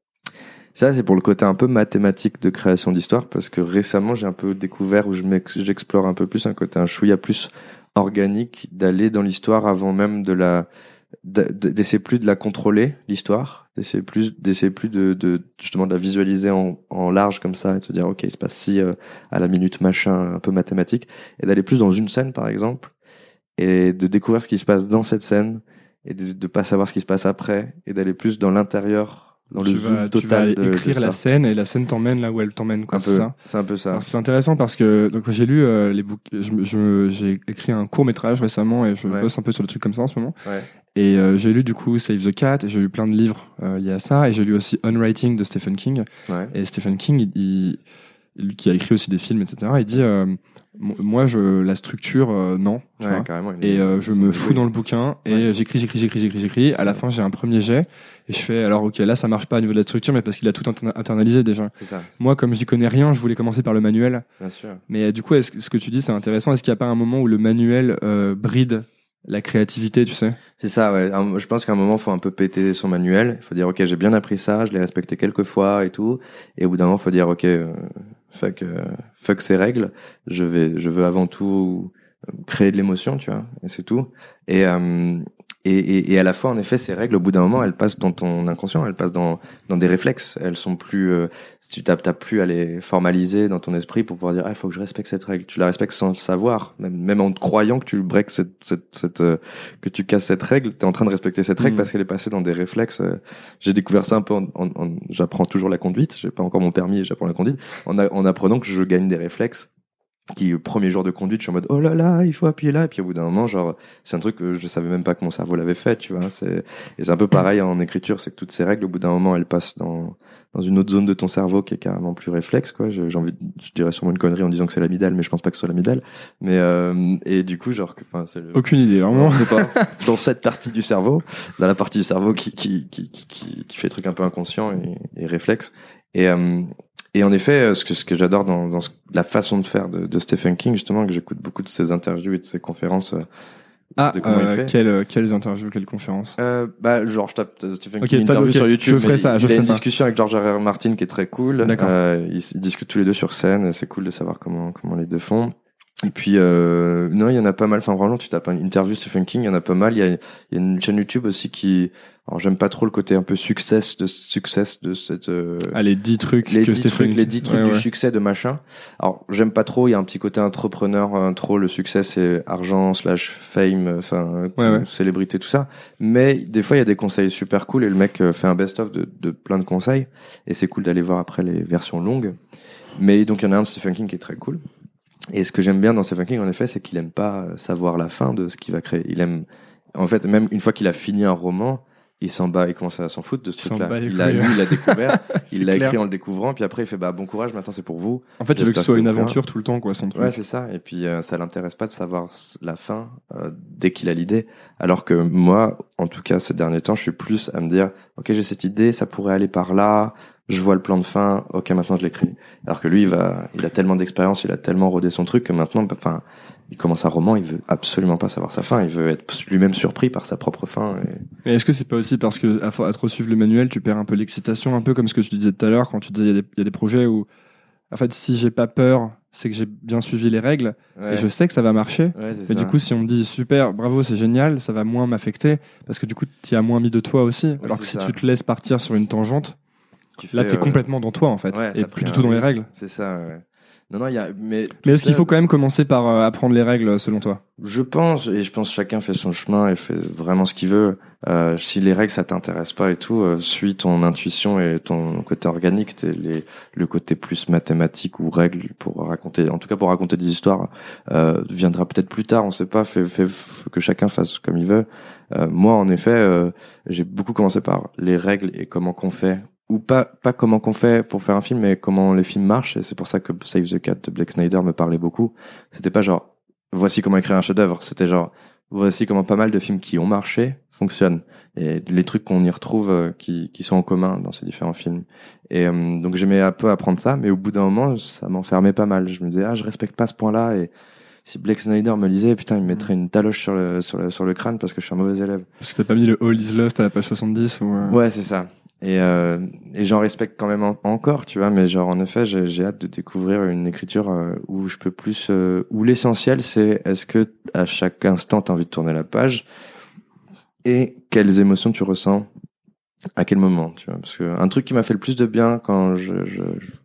Ça c'est pour le côté un peu mathématique de création d'histoire parce que récemment j'ai un peu découvert où je m'ex- j'explore un peu plus un côté un chouïa plus organique d'aller dans l'histoire avant même de la d'essayer plus de la contrôler l'histoire, d'essayer plus d'essayer plus de, de justement de la visualiser en, en large comme ça et de se dire ok il se passe ci euh, à la minute machin un peu mathématique et d'aller plus dans une scène par exemple et de découvrir ce qui se passe dans cette scène et de, de pas savoir ce qui se passe après et d'aller plus dans l'intérieur dans tu le vas, zoom tu vas total de, écrire de la ça. scène et la scène t'emmène là où elle t'emmène, quoi. Un C'est peu, ça. c'est un peu ça. Alors, c'est intéressant parce que donc j'ai lu euh, les bouquins, je, je, j'ai écrit un court métrage récemment et je Ouais. bosse un peu sur des trucs comme ça en ce moment. Ouais. Et euh, j'ai lu du coup Save the Cat, et j'ai lu plein de livres euh, liés à ça, et j'ai lu aussi Unwriting de Stephen King. Ouais. Et Stephen King, il, il, lui qui a écrit aussi des films, et cetera. Il dit euh, moi, je la structure, euh, non. Tu Ouais, vois. carrément. il Et est- euh, je c'est me une fous idée. dans le bouquin et Ouais. j'écris, j'écris, j'écris, j'écris, j'écris. À la fin, j'ai un premier jet et je fais alors ok, là ça marche pas au niveau de la structure, mais parce qu'il a tout inter- internalisé déjà. C'est ça, Moi, comme j'y connais rien, je voulais commencer par le manuel. bien sûr. Mais euh, du coup, est-ce que ce que tu dis, c'est intéressant. Est-ce qu'il n'y a pas un moment où le manuel euh, bride la créativité, tu sais? C'est ça, ouais. Un- Je pense qu'à un moment, faut un peu péter son manuel. Il faut dire, ok, j'ai bien appris ça, je l'ai respecté quelques fois et tout. Et au bout d'un moment, faut dire, ok, euh, fuck, euh, fuck ces règles. Je vais, je veux avant tout créer de l'émotion, tu vois. Et c'est tout. Et, euh, et, et, et à la fois, en effet, ces règles, au bout d'un moment, elles passent dans ton inconscient, elles passent dans, dans des réflexes. Elles sont plus, euh, tu t'as, t'as plus à les formaliser dans ton esprit pour pouvoir dire, ah, il faut que je respecte cette règle. Tu la respectes sans le savoir, même, même en te croyant que tu breaks cette, cette, cette, euh, que tu casses cette règle, t'es en train de respecter cette règle Mmh. parce qu'elle est passée dans des réflexes. Euh, j'ai découvert ça un peu en, en, en- j'apprends toujours la conduite. J'ai pas encore mon permis et j'apprends la conduite. En, a- en apprenant que je gagne des réflexes. Qui, au premier jour de conduite, je suis en mode, oh là là, il faut appuyer là. Et puis au bout d'un moment, genre, c'est un truc que je savais même pas que mon cerveau l'avait fait, tu vois. C'est, et c'est un peu pareil en écriture, c'est que toutes ces règles, au bout d'un moment, elles passent dans, dans une autre zone de ton cerveau qui est carrément plus réflexe, quoi. J'ai, j'ai envie, de- je dirais sûrement une connerie en disant que c'est l'amygdale, mais je pense pas que ce soit l'amygdale. Mais, euh, et du coup, genre, que- enfin, c'est le, Aucune idée, vraiment. non, c'est pas dans cette partie du cerveau, dans la partie du cerveau qui qui qui qui, qui, qui fait des trucs un peu inconscients et, et réflexes. Et euh, et en effet, ce que ce que j'adore dans, dans ce- la façon de faire de, de Stephen King, justement, que j'écoute beaucoup de ses interviews et de ses conférences. euh, Ah, de comment il euh, fait. quelles, quelles interviews, quelles conférences? Euh, bah, genre, je tape euh, Stephen Ok, King t'as- interview ok, sur YouTube. je ferai mais ça, il je il a ferai une ça. discussion avec George R. R. Martin qui est très cool. D'accord. Euh, ils, ils discutent tous les deux sur scène. Et c'est cool de savoir comment comment les deux font. Et puis, euh, non, il y en a pas mal. Enfin, vraiment, tu tapes une interview Stephen King, il y en a pas mal. Il y a, il y a une chaîne YouTube aussi qui, alors j'aime pas trop le côté un peu success de success de cette. Euh, ah, les dix trucs. Les que dix Stephen trucs, King... les dix trucs ouais, du ouais. succès de machin. Alors, j'aime pas trop. Il y a un petit côté entrepreneur, euh, trop. Le succès, c'est argent slash fame, enfin, ouais, ouais. célébrité, tout ça. Mais des fois, il y a des conseils super cool et le mec fait un best-of de, de plein de conseils. Et c'est cool d'aller voir après les versions longues. Mais donc, il y en a un de Stephen King qui est très cool. Et ce que j'aime bien dans Stephen King, en effet, c'est qu'il aime pas savoir la fin de ce qu'il va créer. Il aime, en fait, même une fois qu'il a fini un roman, il s'en bat, il commence à s'en foutre de ce il truc-là. Il l'a lu, il l'a découvert, il l'a écrit en le découvrant, puis après il fait bah bon courage, maintenant c'est pour vous. En fait, il veut que ce soit une aventure tout le temps, quoi, son truc. Ouais, c'est ça. Et puis euh, ça l'intéresse pas de savoir la fin euh, dès qu'il a l'idée. Alors que moi, en tout cas, ces derniers temps, je suis plus à me dire, ok, j'ai cette idée, ça pourrait aller par là. Je vois le plan de fin, ok, maintenant je l'écris. Alors que lui, il va, il a tellement d'expérience, il a tellement rodé son truc que maintenant, enfin, il commence un roman, il veut absolument pas savoir sa fin, il veut être lui-même surpris par sa propre fin. Et... Mais est-ce que c'est pas aussi parce que à, à trop suivre le manuel, tu perds un peu l'excitation, un peu comme ce que tu disais tout à l'heure quand tu disais il y, y a des projets où, en fait, si j'ai pas peur, c'est que j'ai bien suivi les règles ouais. et je sais que ça va marcher. Ouais, mais ça. Du coup, si on me dit super, bravo, c'est génial, ça va moins m'affecter parce que du coup, tu as moins mis de toi aussi. Ouais, alors que si ça. Tu te laisses partir sur une tangente. Tu là, t'es euh... complètement dans toi, en fait, ouais, et plus du tout dans les règles. C'est ça, ouais. Non, non, il y a, mais. Mais est-ce qu'il faut quand même commencer par euh, apprendre les règles, selon toi? Je pense, et je pense que chacun fait son chemin et fait vraiment ce qu'il veut. Euh, si les règles, ça t'intéresse pas et tout, euh, suis ton intuition et ton côté organique, t'es les, le côté plus mathématique ou règles pour raconter, en tout cas pour raconter des histoires, euh, viendra peut-être plus tard, on sait pas, fait, fait, fait que chacun fasse comme il veut. Euh, moi, en effet, euh, j'ai beaucoup commencé par les règles et comment qu'on fait. Ou pas, pas comment qu'on fait pour faire un film, mais comment les films marchent. Et c'est pour ça que Save the Cat de Blake Snyder me parlait beaucoup. C'était pas genre, voici comment écrire un chef-d'œuvre. C'était genre, voici comment pas mal de films qui ont marché fonctionnent. Et les trucs qu'on y retrouve, euh, qui, qui sont en commun dans ces différents films. Et euh, donc j'aimais un peu apprendre ça, mais au bout d'un moment, ça m'enfermait pas mal. Je me disais, ah, je respecte pas ce point-là. Et si Blake Snyder me lisait, putain, il me mettrait une taloche sur le, sur le, sur le crâne parce que je suis un mauvais élève. Parce que t'as pas mis le All is Lost à la page soixante-dix ou euh... Ouais, c'est ça. Et, euh, et j'en respecte quand même en, encore, tu vois, mais genre en effet, j'ai, j'ai hâte de découvrir une écriture euh, où je peux plus, euh, où l'essentiel c'est est-ce que à chaque instant t'as envie de tourner la page et quelles émotions tu ressens à quel moment, tu vois, parce que un truc qui m'a fait le plus de bien quand je, je,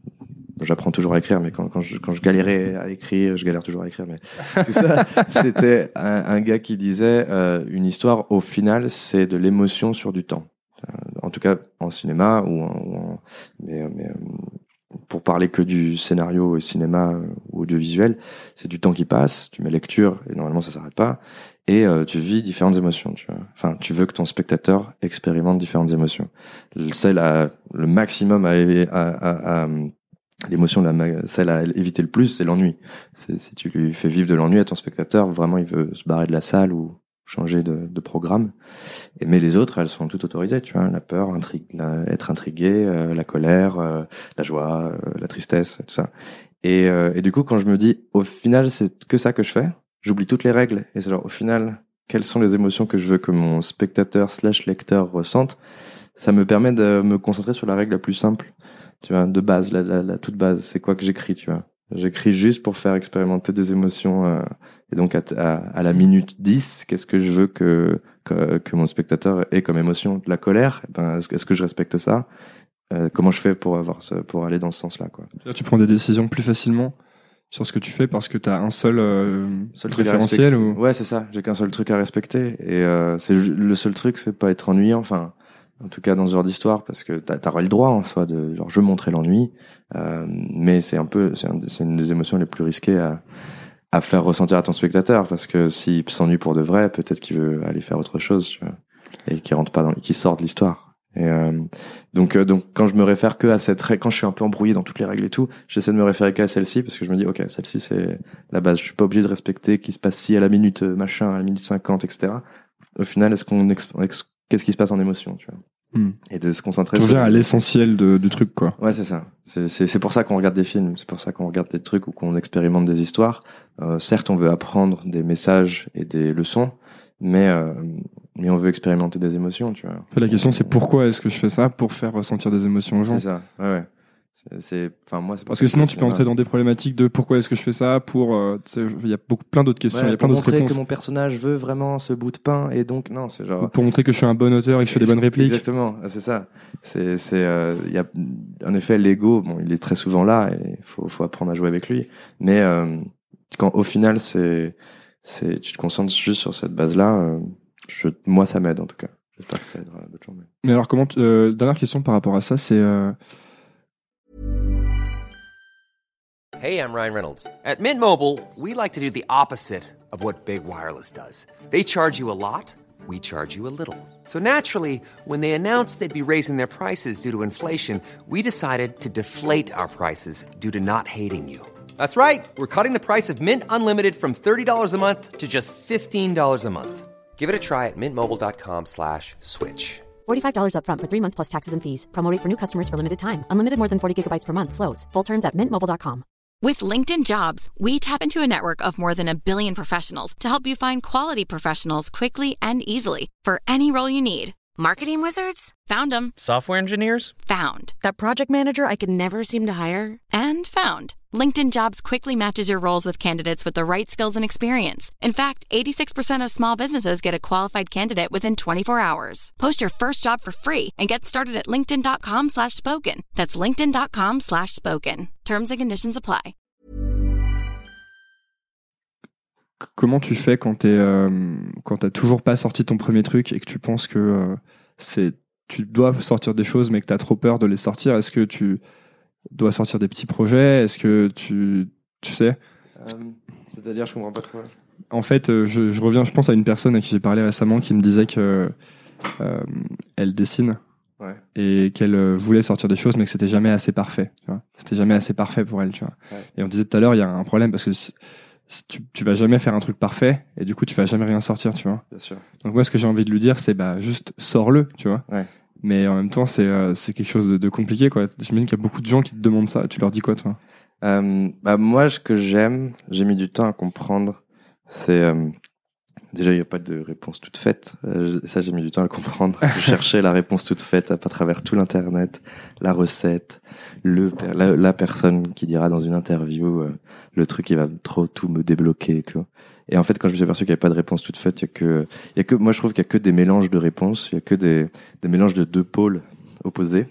je j'apprends toujours à écrire, mais quand quand je quand je galérais à écrire, je galère toujours à écrire, mais tout ça, c'était un, un gars qui disait euh, une histoire au final c'est de l'émotion sur du temps. En tout cas en cinéma ou en, ou en mais, mais pour parler que du scénario au cinéma ou audiovisuel, c'est du temps qui passe, tu mets lecture et normalement ça s'arrête pas et euh, tu vis différentes émotions, tu vois. Enfin, tu veux que ton spectateur expérimente différentes émotions. Celle à le maximum à, à, à, à l'émotion, la, celle à éviter le plus, c'est l'ennui. C'est, si tu lui fais vivre de l'ennui à ton spectateur, vraiment il veut se barrer de la salle ou changer de, de programme. Et, mais les autres, elles sont toutes autorisées, tu vois, la peur, intrigue, la, être intrigué, euh, la colère, euh, la joie, euh, la tristesse, tout ça. Et, euh, et du coup, quand je me dis, au final, c'est que ça que je fais, j'oublie toutes les règles. Et c'est genre, au final, quelles sont les émotions que je veux que mon spectateur slash lecteur ressente? Ça me permet de me concentrer sur la règle la plus simple, tu vois, de base, la, la, la toute base. C'est quoi que j'écris, tu vois? J'écris juste pour faire expérimenter des émotions. Euh, et donc, à, à, à la minute dix, qu'est-ce que je veux que, que, que mon spectateur ait comme émotion? De la colère? Ben, est-ce, est-ce que je respecte ça? euh, Comment je fais pour, avoir ce, pour aller dans ce sens-là, quoi? Là, tu prends des décisions plus facilement sur ce que tu fais parce que tu as un seul, euh, seul référentiel ou... Ouais, c'est ça. J'ai qu'un seul truc à respecter. Et euh, c'est, le seul truc, c'est pas être ennuyant. Enfin, en tout cas dans ce genre d'histoire, parce que t'as, t'auras le droit en soi de genre je montrer l'ennui, euh, mais c'est un peu c'est, un, c'est une des émotions les plus risquées à à faire ressentir à ton spectateur, parce que s'il s'ennuie pour de vrai, peut-être qu'il veut aller faire autre chose, tu vois, et qu'il rentre pas dans, qu'il sort de l'histoire. Et euh, donc euh, donc quand je me réfère que à cette règle, quand je suis un peu embrouillé dans toutes les règles et tout, j'essaie de me référer qu'à celle-ci parce que je me dis ok, celle-ci c'est la base, je suis pas obligé de respecter qu'il se passe ci à la minute machin, à la minute cinquante, et cetera. Au final, est-ce qu'on ex- ex- qu'est-ce qui se passe en émotion, tu vois? Hmm. Et de se concentrer sur à l'essentiel de, du truc, quoi. Ouais, c'est ça. C'est, c'est, c'est pour ça qu'on regarde des films, c'est pour ça qu'on regarde des trucs ou qu'on expérimente des histoires. Euh, certes, on veut apprendre des messages et des leçons, mais euh, mais on veut expérimenter des émotions, tu vois. La question, c'est pourquoi est-ce que je fais ça? Pour faire ressentir des émotions aux gens. C'est ça. Ouais, ouais. C'est, c'est, enfin moi, c'est parce que sinon tu peux entrer dans des problématiques de pourquoi est-ce que je fais ça pour, euh, il y a beaucoup plein d'autres questions, il ouais, y a plein d'autres réponses. Pour montrer que mon personnage veut vraiment ce bout de pain et donc non, c'est genre. Pour montrer que je suis un bon auteur et que je fais des bonnes répliques. Exactement, c'est ça. C'est, c'est, euh, il y a, en effet, l'ego, bon, il est très souvent là et faut, faut apprendre à jouer avec lui. Mais euh, quand au final, c'est, c'est, tu te concentres juste sur cette base-là. Euh, je, moi, ça m'aide en tout cas. J'espère que ça aidera d'autres gens. Mais, mais alors, comment, t- euh, dernière question par rapport à ça, c'est. Euh... Hey, I'm Ryan Reynolds. At Mint Mobile, we like to do the opposite of what Big Wireless does. They charge you a lot, we charge you a little. So naturally, when they announced they'd be raising their prices due to inflation, we decided to deflate our prices due to not hating you. That's right. We're cutting the price of Mint Unlimited from thirty dollars a month to just fifteen dollars a month. Give it a try at mintmobile.com slash switch. forty-five dollars up front for three months plus taxes and fees. Promo rate for new customers for limited time. Unlimited more than forty gigabytes per month slows. Full terms at mint mobile dot com. With LinkedIn Jobs, we tap into a network of more than a billion professionals to help you find quality professionals quickly and easily for any role you need. Marketing wizards? Found them. Software engineers? Found. That project manager I could never seem to hire? And found. LinkedIn Jobs quickly matches your roles with candidates with the right skills and experience. In fact, eighty-six percent of small businesses get a qualified candidate within twenty-four hours. Post your first job for free and get started at linkedin.com slash spoken. That's linkedin.com slash spoken. Terms and conditions apply. Comment tu fais quand t'es, euh, quand t'as toujours pas sorti ton premier truc et que tu penses que euh, c'est, tu dois sortir des choses mais que t'as trop peur de les sortir? Est-ce que tu dois sortir des petits projets? Est-ce que tu, tu sais euh, C'est-à-dire, je comprends pas trop. En fait, euh, je, je reviens, je pense à une personne à qui j'ai parlé récemment qui me disait que euh, elle dessine. Ouais. Et qu'elle euh, voulait sortir des choses mais que c'était jamais assez parfait, tu vois. C'était jamais assez parfait pour elle, tu vois. Ouais. Et on disait tout à l'heure, il y a un problème parce que si, si tu, tu vas jamais faire un truc parfait et du coup tu vas jamais rien sortir, tu vois. Bien sûr. Donc moi ce que j'ai envie de lui dire c'est bah juste sors-le, tu vois. Ouais. Mais en même temps c'est euh, c'est quelque chose de, de compliqué, quoi. J'imagine qu'il y a beaucoup de gens qui te demandent ça. Tu leur dis quoi, toi? euh, bah moi ce que j'aime, j'ai mis du temps à comprendre, c'est euh, déjà, il n'y a pas de réponse toute faite. Euh, ça, j'ai mis du temps à le comprendre. Je cherchais la réponse toute faite à, à travers tout l'internet, la recette, le la, la personne qui dira dans une interview euh, le truc qui va trop tout me débloquer et tout. Et en fait, quand je me suis aperçu qu'il n'y avait pas de réponse toute faite, il y a que, il y a que, moi, je trouve qu'il y a que des mélanges de réponses. Il y a que des, des mélanges de deux pôles opposés.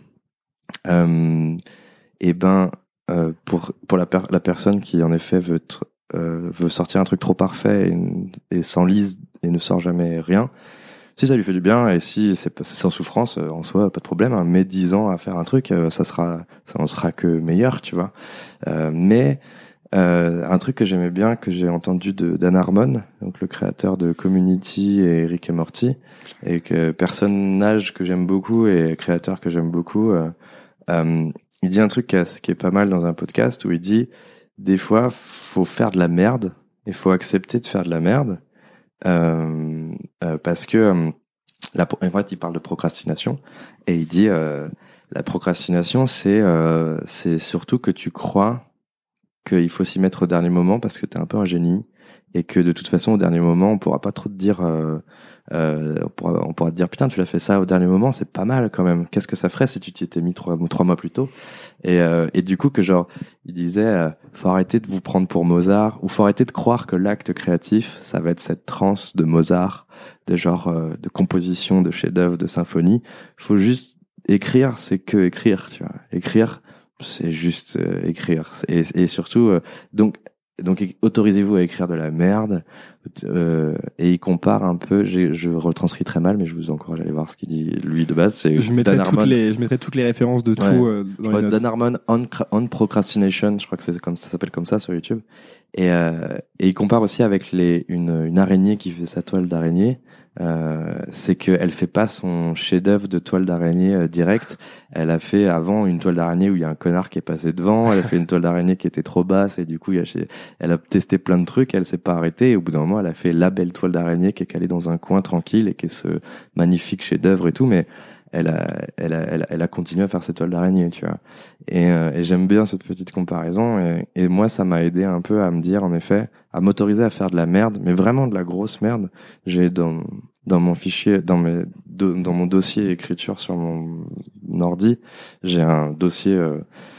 Euh, et ben, euh, pour pour la per, la personne qui en effet veut être Euh, veut sortir un truc trop parfait et, et s'enlise et ne sort jamais rien, si ça lui fait du bien et si c'est, c'est sans souffrance, euh, en soi pas de problème, hein, mais dix ans à faire un truc, euh, ça sera ça en sera que meilleur, tu vois. Euh, mais euh, un truc que j'aimais bien, que j'ai entendu de Dan Harmon, donc le créateur de Community et Rick et Morty, et que personnage que j'aime beaucoup et créateur que j'aime beaucoup, euh, euh, il dit un truc qui est, qui est pas mal dans un podcast où il dit: des fois, faut faire de la merde et faut accepter de faire de la merde euh, euh, parce que euh, la, en fait, il parle de procrastination et il dit euh, la procrastination, c'est euh, c'est surtout que tu crois qu'il faut s'y mettre au dernier moment parce que t'es un peu un génie et que de toute façon, au dernier moment, on pourra pas trop te dire. Euh, Euh, on, pourra, on pourra te dire putain, tu l'as fait ça au dernier moment, c'est pas mal quand même. Qu'est-ce que ça ferait si tu t'y étais mis trois, trois mois plus tôt? Et, euh, et du coup que genre il disait euh, faut arrêter de vous prendre pour Mozart, ou faut arrêter de croire que l'acte créatif ça va être cette transe de Mozart, de genre euh, de composition, de chef-d'œuvre, de symphonie. Faut juste écrire, c'est que écrire, tu vois. Écrire, c'est juste euh, écrire. Et, et surtout euh, donc Donc autorisez-vous à écrire de la merde. Euh, et il compare un peu. J'ai, je retranscris très mal, mais je vous encourage à aller voir ce qu'il dit lui de base. C'est je mettrai Dan toutes Harmon. les, je mettrai toutes les références de tout ouais. euh, dans les notes. Dan Harmon on, on procrastination. Je crois que c'est comme ça, ça s'appelle comme ça sur YouTube. Et, euh, et il compare aussi avec les une, une araignée qui fait sa toile d'araignée. Euh, c'est qu'elle fait pas son chef-d'œuvre de toile d'araignée euh, direct. Elle a fait avant une toile d'araignée où il y a un connard qui est passé devant. Elle a fait une toile d'araignée qui était trop basse et du coup, il y a, elle a testé plein de trucs. Elle s'est pas arrêtée et au bout d'un moment, elle a fait la belle toile d'araignée qui est calée dans un coin tranquille et qui est ce magnifique chef-d'œuvre et tout. Mais elle a, elle a, elle a, elle a continué à faire cette toile d'araignée, tu vois. Et, euh, et j'aime bien cette petite comparaison. Et, et moi, ça m'a aidé un peu à me dire, en effet, à m'autoriser à faire de la merde, mais vraiment de la grosse merde. J'ai dans, dans mon fichier, dans mes, do, dans mon dossier écriture sur mon ordi, j'ai un dossier, euh,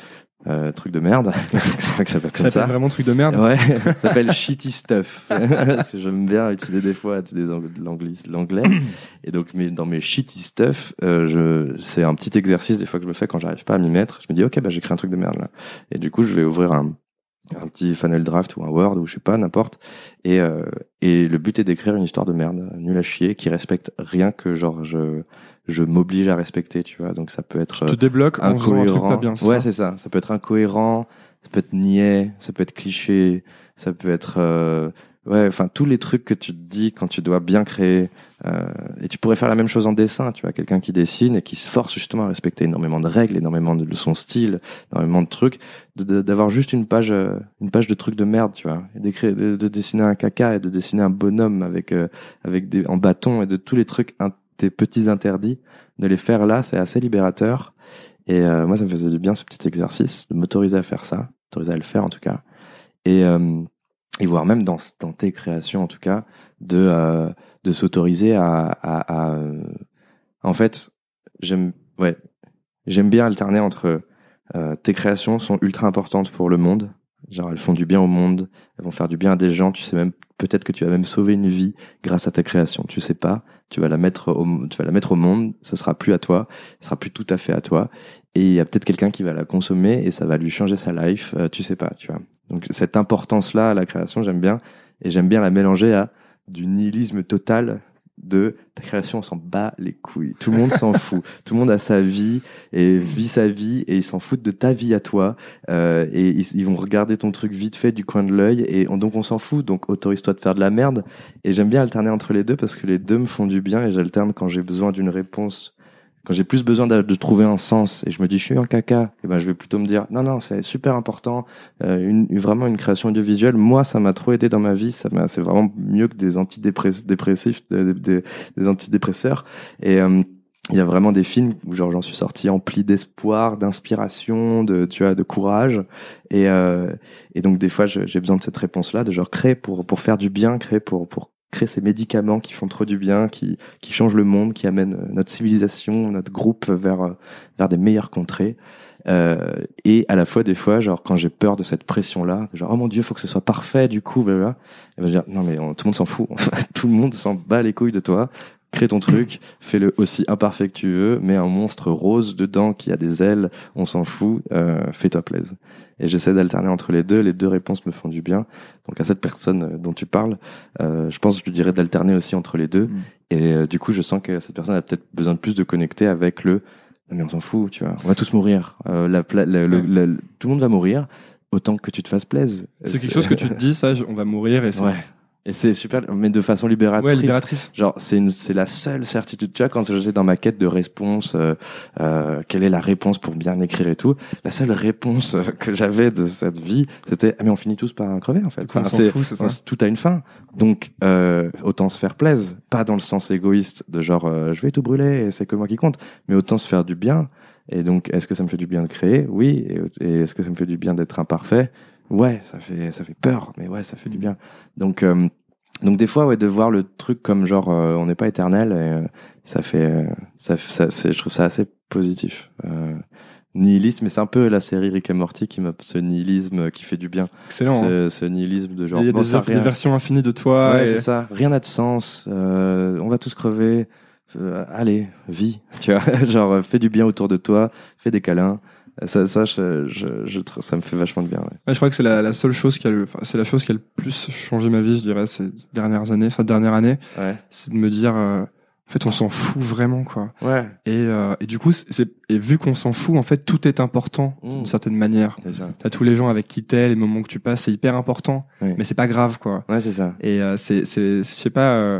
Euh, truc de merde. C'est vrai que ça s'appelle comme Ça ça. s'appelle vraiment truc de merde. Ouais, ça s'appelle shitty stuff. Parce que j'aime bien utiliser des fois des ang- de l'anglais, l'anglais. Et donc, mais dans mes shitty stuff, euh, je, c'est un petit exercice des fois que je me fais quand j'arrive pas à m'y mettre. Je me dis, ok, bah j'écris un truc de merde là. Et du coup, je vais ouvrir un, un petit funnel draft ou un Word ou je sais pas, n'importe. Et euh, et le but est d'écrire une histoire de merde, nulle à chier, qui respecte rien que genre je je m'oblige à respecter, tu vois. Donc ça peut être Tu te débloques en faisant un truc pas bien, c'est ouais, ça c'est ça. Ça peut être incohérent, ça peut être niais, ça peut être cliché, ça peut être euh, ouais, enfin tous les trucs que tu te dis quand tu dois bien créer. Euh, et tu pourrais faire la même chose en dessin, tu vois, quelqu'un qui dessine et qui se force justement à respecter énormément de règles, énormément de son style, énormément de trucs, de, de, d'avoir juste une page, euh, une page de trucs de merde, tu vois, et d'écrire, de, de dessiner un caca et de dessiner un bonhomme avec, euh, avec des, en bâton et de tous les trucs, un, tes petits interdits, de les faire là, c'est assez libérateur. Et euh, moi, ça me faisait du bien ce petit exercice, de m'autoriser à faire ça, m'autoriser à le faire en tout cas, et euh, et voire même dans, dans tes créations en tout cas, de euh, de s'autoriser à, à, à euh, en fait j'aime ouais j'aime bien alterner entre euh, tes créations sont ultra importantes pour le monde, genre elles font du bien au monde, elles vont faire du bien à des gens, tu sais même peut-être que tu vas même sauver une vie grâce à ta création, tu sais pas, tu vas la mettre au tu vas la mettre au monde, ça sera plus à toi, ça sera plus tout à fait à toi, et il y a peut-être quelqu'un qui va la consommer et ça va lui changer sa life, euh, tu sais pas, tu vois. Donc cette importance là à la création, j'aime bien, et j'aime bien la mélanger à du nihilisme total de ta création, on s'en bat les couilles. Tout le monde s'en fout. Tout le monde a sa vie et vit sa vie et ils s'en foutent de ta vie à toi. Euh, et ils, ils vont regarder ton truc vite fait du coin de l'œil et on, donc on s'en fout. Donc autorise-toi de faire de la merde. Et j'aime bien alterner entre les deux parce que les deux me font du bien et j'alterne quand j'ai besoin d'une réponse. Quand j'ai plus besoin de, de trouver un sens et je me dis je suis un caca, et ben je vais plutôt me dire non non c'est super important, euh, une, une vraiment une création audiovisuelle, moi ça m'a trop aidé dans ma vie, ça m'a c'est vraiment mieux que des antidépressifs, des, des, des antidépresseurs. Et euh, il y a vraiment des films où genre j'en suis sorti empli d'espoir, d'inspiration, de tu vois de courage et euh, et donc des fois je, j'ai besoin de cette réponse là, de genre créer pour pour faire du bien, créer pour pour créer ces médicaments qui font trop du bien, qui qui changent le monde, qui amènent notre civilisation, notre groupe vers vers des meilleures contrées. Euh, et à la fois des fois, genre quand j'ai peur de cette pression-là, genre oh mon Dieu, faut que ce soit parfait, du coup, blablabla. Et ben je dis non mais on, tout le monde s'en fout, tout le monde s'en bat les couilles de toi. Crée ton truc, fais-le aussi imparfait que tu veux, mets un monstre rose dedans qui a des ailes, on s'en fout, euh, fais-toi plaisir. Et j'essaie d'alterner entre les deux, les deux réponses me font du bien. Donc à cette personne dont tu parles, euh, je pense que je lui dirais d'alterner aussi entre les deux. Mmh. Et euh, du coup, je sens que cette personne a peut-être besoin de plus de connecter avec le non mais on s'en fout, tu vois, on va tous mourir, euh, la, la, la, le, la, la, tout le monde va mourir, autant que tu te fasses plaisir. C'est, c'est quelque chose que tu te dis, ça, on va mourir et c'est... Ouais. Et c'est super, mais de façon libératrice. Ouais, libératrice. Genre, c'est une, c'est la seule certitude. Tu vois, quand j'étais dans ma quête de réponse, euh, euh, quelle est la réponse pour bien écrire et tout, la seule réponse que j'avais de cette vie, c'était, ah, mais on finit tous par crever, en fait. Enfin, on s'en fout, c'est ça. Tout a une fin. Donc, euh, autant se faire plaisir. Pas dans le sens égoïste de genre, euh, je vais tout brûler et c'est que moi qui compte. Mais autant se faire du bien. Et donc, est-ce que ça me fait du bien de créer? Oui. Et, et est-ce que ça me fait du bien d'être imparfait? Ouais, ça fait ça fait peur, mais ouais, ça fait du bien. Donc euh, donc des fois ouais, de voir le truc comme genre euh, on n'est pas éternel, et, euh, ça fait euh, ça, ça c'est je trouve ça assez positif. Euh, nihiliste, mais c'est un peu la série Rick et Morty qui m'a ce nihilisme qui fait du bien. Excellent. Ce, hein. ce nihilisme de genre il y a bon, des, rien... des versions infinies de toi. Ouais, et... c'est ça. Rien n'a de sens. Euh, on va tous crever. Euh, allez, vis. Tu vois, genre fais du bien autour de toi, fais des câlins. Ça, ça, je, je, je, ça me fait vachement de bien. Ouais. Ouais, je crois que c'est la, la seule chose qui a le, enfin, c'est la chose qui a le plus changé ma vie, je dirais, ces dernières années, cette dernière année. Ouais. C'est de me dire, euh, en fait, on s'en fout vraiment, quoi. Ouais. Et, euh, et du coup, c'est, et vu qu'on s'en fout, en fait, tout est important, mmh. d'une certaine manière. C'est ça. T'as tous les gens avec qui t'es, les moments que tu passes, c'est hyper important. Ouais. Mais c'est pas grave, quoi. Ouais, c'est ça. Et, euh, c'est, c'est, je sais pas, euh,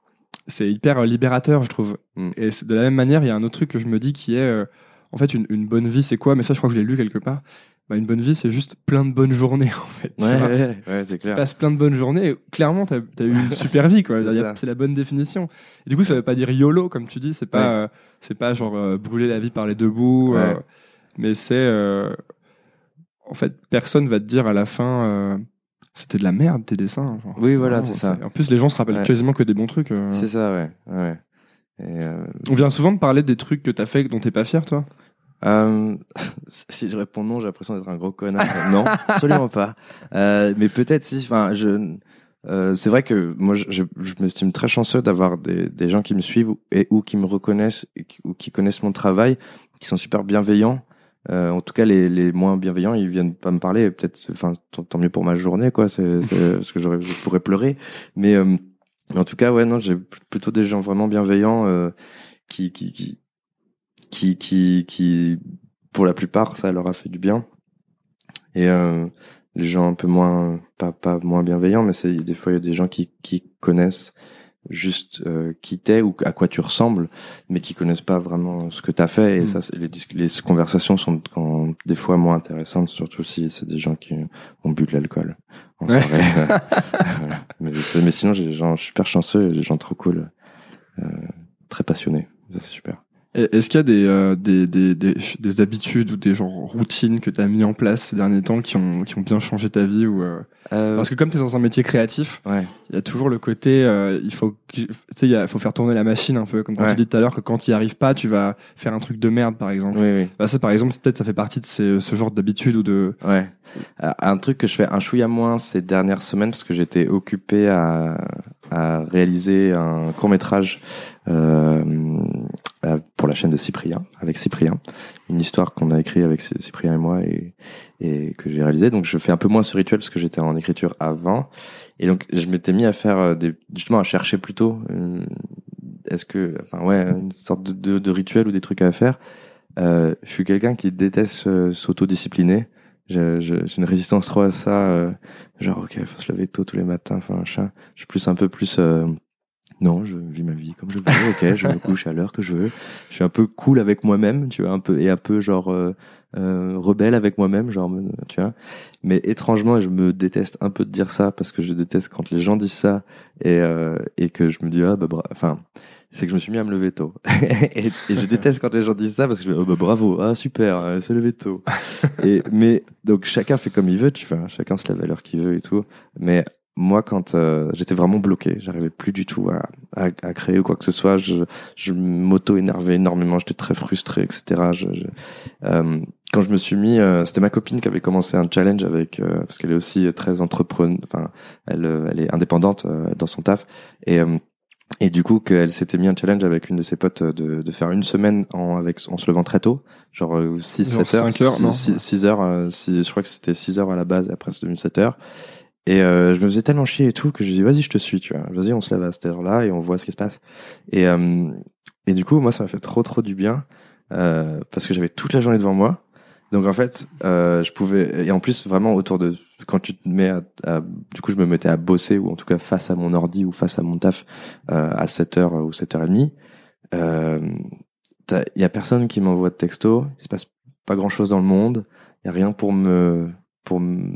c'est hyper libérateur, je trouve. Mmh. Et de la même manière, il y a un autre truc que je me dis qui est, euh, en fait, une, une bonne vie, c'est quoi? Mais ça, je crois que je l'ai lu quelque part. Bah, une bonne vie, c'est juste plein de bonnes journées, en fait. Ouais, ouais, ouais, c'est clair. Tu passes plein de bonnes journées, clairement, t'as, t'as eu une super vie, quoi. c'est, c'est la bonne définition. Et du coup, ça veut pas dire YOLO, comme tu dis. C'est pas, ouais. euh, c'est pas genre euh, brûler la vie par les deux bouts. Ouais. Euh, mais c'est, euh, en fait, personne va te dire à la fin, euh, c'était de la merde, tes dessins. Genre, oui, voilà, vraiment, c'est ça. En plus, les gens se rappellent ouais. quasiment que des bons trucs. Euh... C'est ça, ouais, ouais. Et euh... On vient souvent de parler des trucs que t'as fait dont t'es pas fier, toi. Euh, si je réponds non, j'ai l'impression d'être un gros connard. Non, absolument pas. Euh, mais peut-être si. Enfin, je. Euh, c'est vrai que moi, je, je, je m'estime très chanceux d'avoir des, des gens qui me suivent ou, et ou qui me reconnaissent et qui, ou qui connaissent mon travail, qui sont super bienveillants. Euh, en tout cas, les, les moins bienveillants, ils viennent pas me parler. Peut-être, enfin, tant, tant mieux pour ma journée, quoi. C'est, c'est parce que j'aurais, je pourrais pleurer. Mais euh, en tout cas, ouais, non, j'ai plutôt des gens vraiment bienveillants euh, qui, qui, qui qui, qui, qui, pour la plupart, ça leur a fait du bien. Et euh, les gens un peu moins, pas, pas moins bienveillants, mais c'est des fois il y a des gens qui, qui connaissent juste euh, qui t'es ou à quoi tu ressembles, mais qui connaissent pas vraiment ce que t'as fait. Et mmh. ça, c'est, les, les conversations sont quand, des fois moins intéressantes, surtout si c'est des gens qui ont bu de l'alcool en soirée. voilà. mais, mais sinon, j'ai des gens super chanceux, et des gens trop cool, euh, très passionnés. Ça, c'est super. Est-ce qu'il y a des, euh, des, des, des, des habitudes ou des genre routines que tu as mis en place ces derniers temps qui ont, qui ont bien changé ta vie ou euh... Euh... Parce que comme tu es dans un métier créatif, il ouais. y a toujours le côté, euh, il faut, tu sais, il faut faire tourner la machine un peu, comme quand ouais. tu dis tout à l'heure que quand tu n'y arrives pas, tu vas faire un truc de merde, par exemple. Oui, oui. Bah, ça, par exemple, peut-être ça fait partie de ces, ce genre d'habitude ou de... Ouais. Alors, un truc que je fais un chouïa moins ces dernières semaines parce que j'étais occupé à, à réaliser un court-métrage euh, pour la chaîne de Cyprien, avec Cyprien, une histoire qu'on a écrite avec Cyprien et moi et, et que j'ai réalisé. Donc je fais un peu moins ce rituel parce que j'étais en écriture avant, et donc je m'étais mis à faire des, justement à chercher plutôt euh, est-ce que, enfin ouais, une sorte de, de, de rituel ou des trucs à faire. Euh, je suis quelqu'un qui déteste euh, s'autodiscipliner. Je, je, j'ai une résistance trop à ça, euh, genre ok, faut se lever tôt tous les matins, enfin machin. Je suis plus un peu plus euh, non, je vis ma vie comme je veux, ok, je me couche à l'heure que je veux. Je suis un peu cool avec moi-même, tu vois, un peu et un peu genre euh, euh, rebelle avec moi-même, genre, tu vois. Mais étrangement, je me déteste un peu de dire ça parce que je déteste quand les gens disent ça et euh, et que je me dis ah bah bra- enfin. C'est que je me suis mis à me lever tôt. et, et je déteste quand les gens disent ça parce que je me dis, oh bah bravo, ah super, c'est levé tôt. et, mais, donc chacun fait comme il veut, tu vois, chacun se lève à l'heure qu'il veut et tout. Mais moi, quand euh, j'étais vraiment bloqué, j'arrivais plus du tout à, à, à créer ou quoi que ce soit, je, je m'auto-énervais énormément, j'étais très frustré, et cetera. Je, je, euh, quand je me suis mis, euh, c'était ma copine qui avait commencé un challenge avec, euh, parce qu'elle est aussi très entrepreneuse, enfin, elle, elle est indépendante euh, dans son taf, et euh, Et du coup, qu'elle s'était mis un challenge avec une de ses potes de, de faire une semaine en, avec, en se levant très tôt, genre six, sept heures, cinq heures, non? six heures, euh, six, je crois que c'était six heures à la base et après c'est devenu sept heures. Et euh, je me faisais tellement chier et tout que je dis vas-y, je te suis, tu vois. Vas-y, on se lève à cette heure-là et on voit ce qui se passe. Et, euh, et du coup, moi, ça m'a fait trop, trop du bien, euh, parce que j'avais toute la journée devant moi. Donc en fait, euh, je pouvais, et en plus vraiment autour de, quand tu te mets à, à, du coup je me mettais à bosser ou en tout cas face à mon ordi ou face à mon taf euh, à sept heures ou sept heures trente, euh, il y a personne qui m'envoie de texto, il se passe pas grand chose dans le monde, il y a rien pour me, pour me,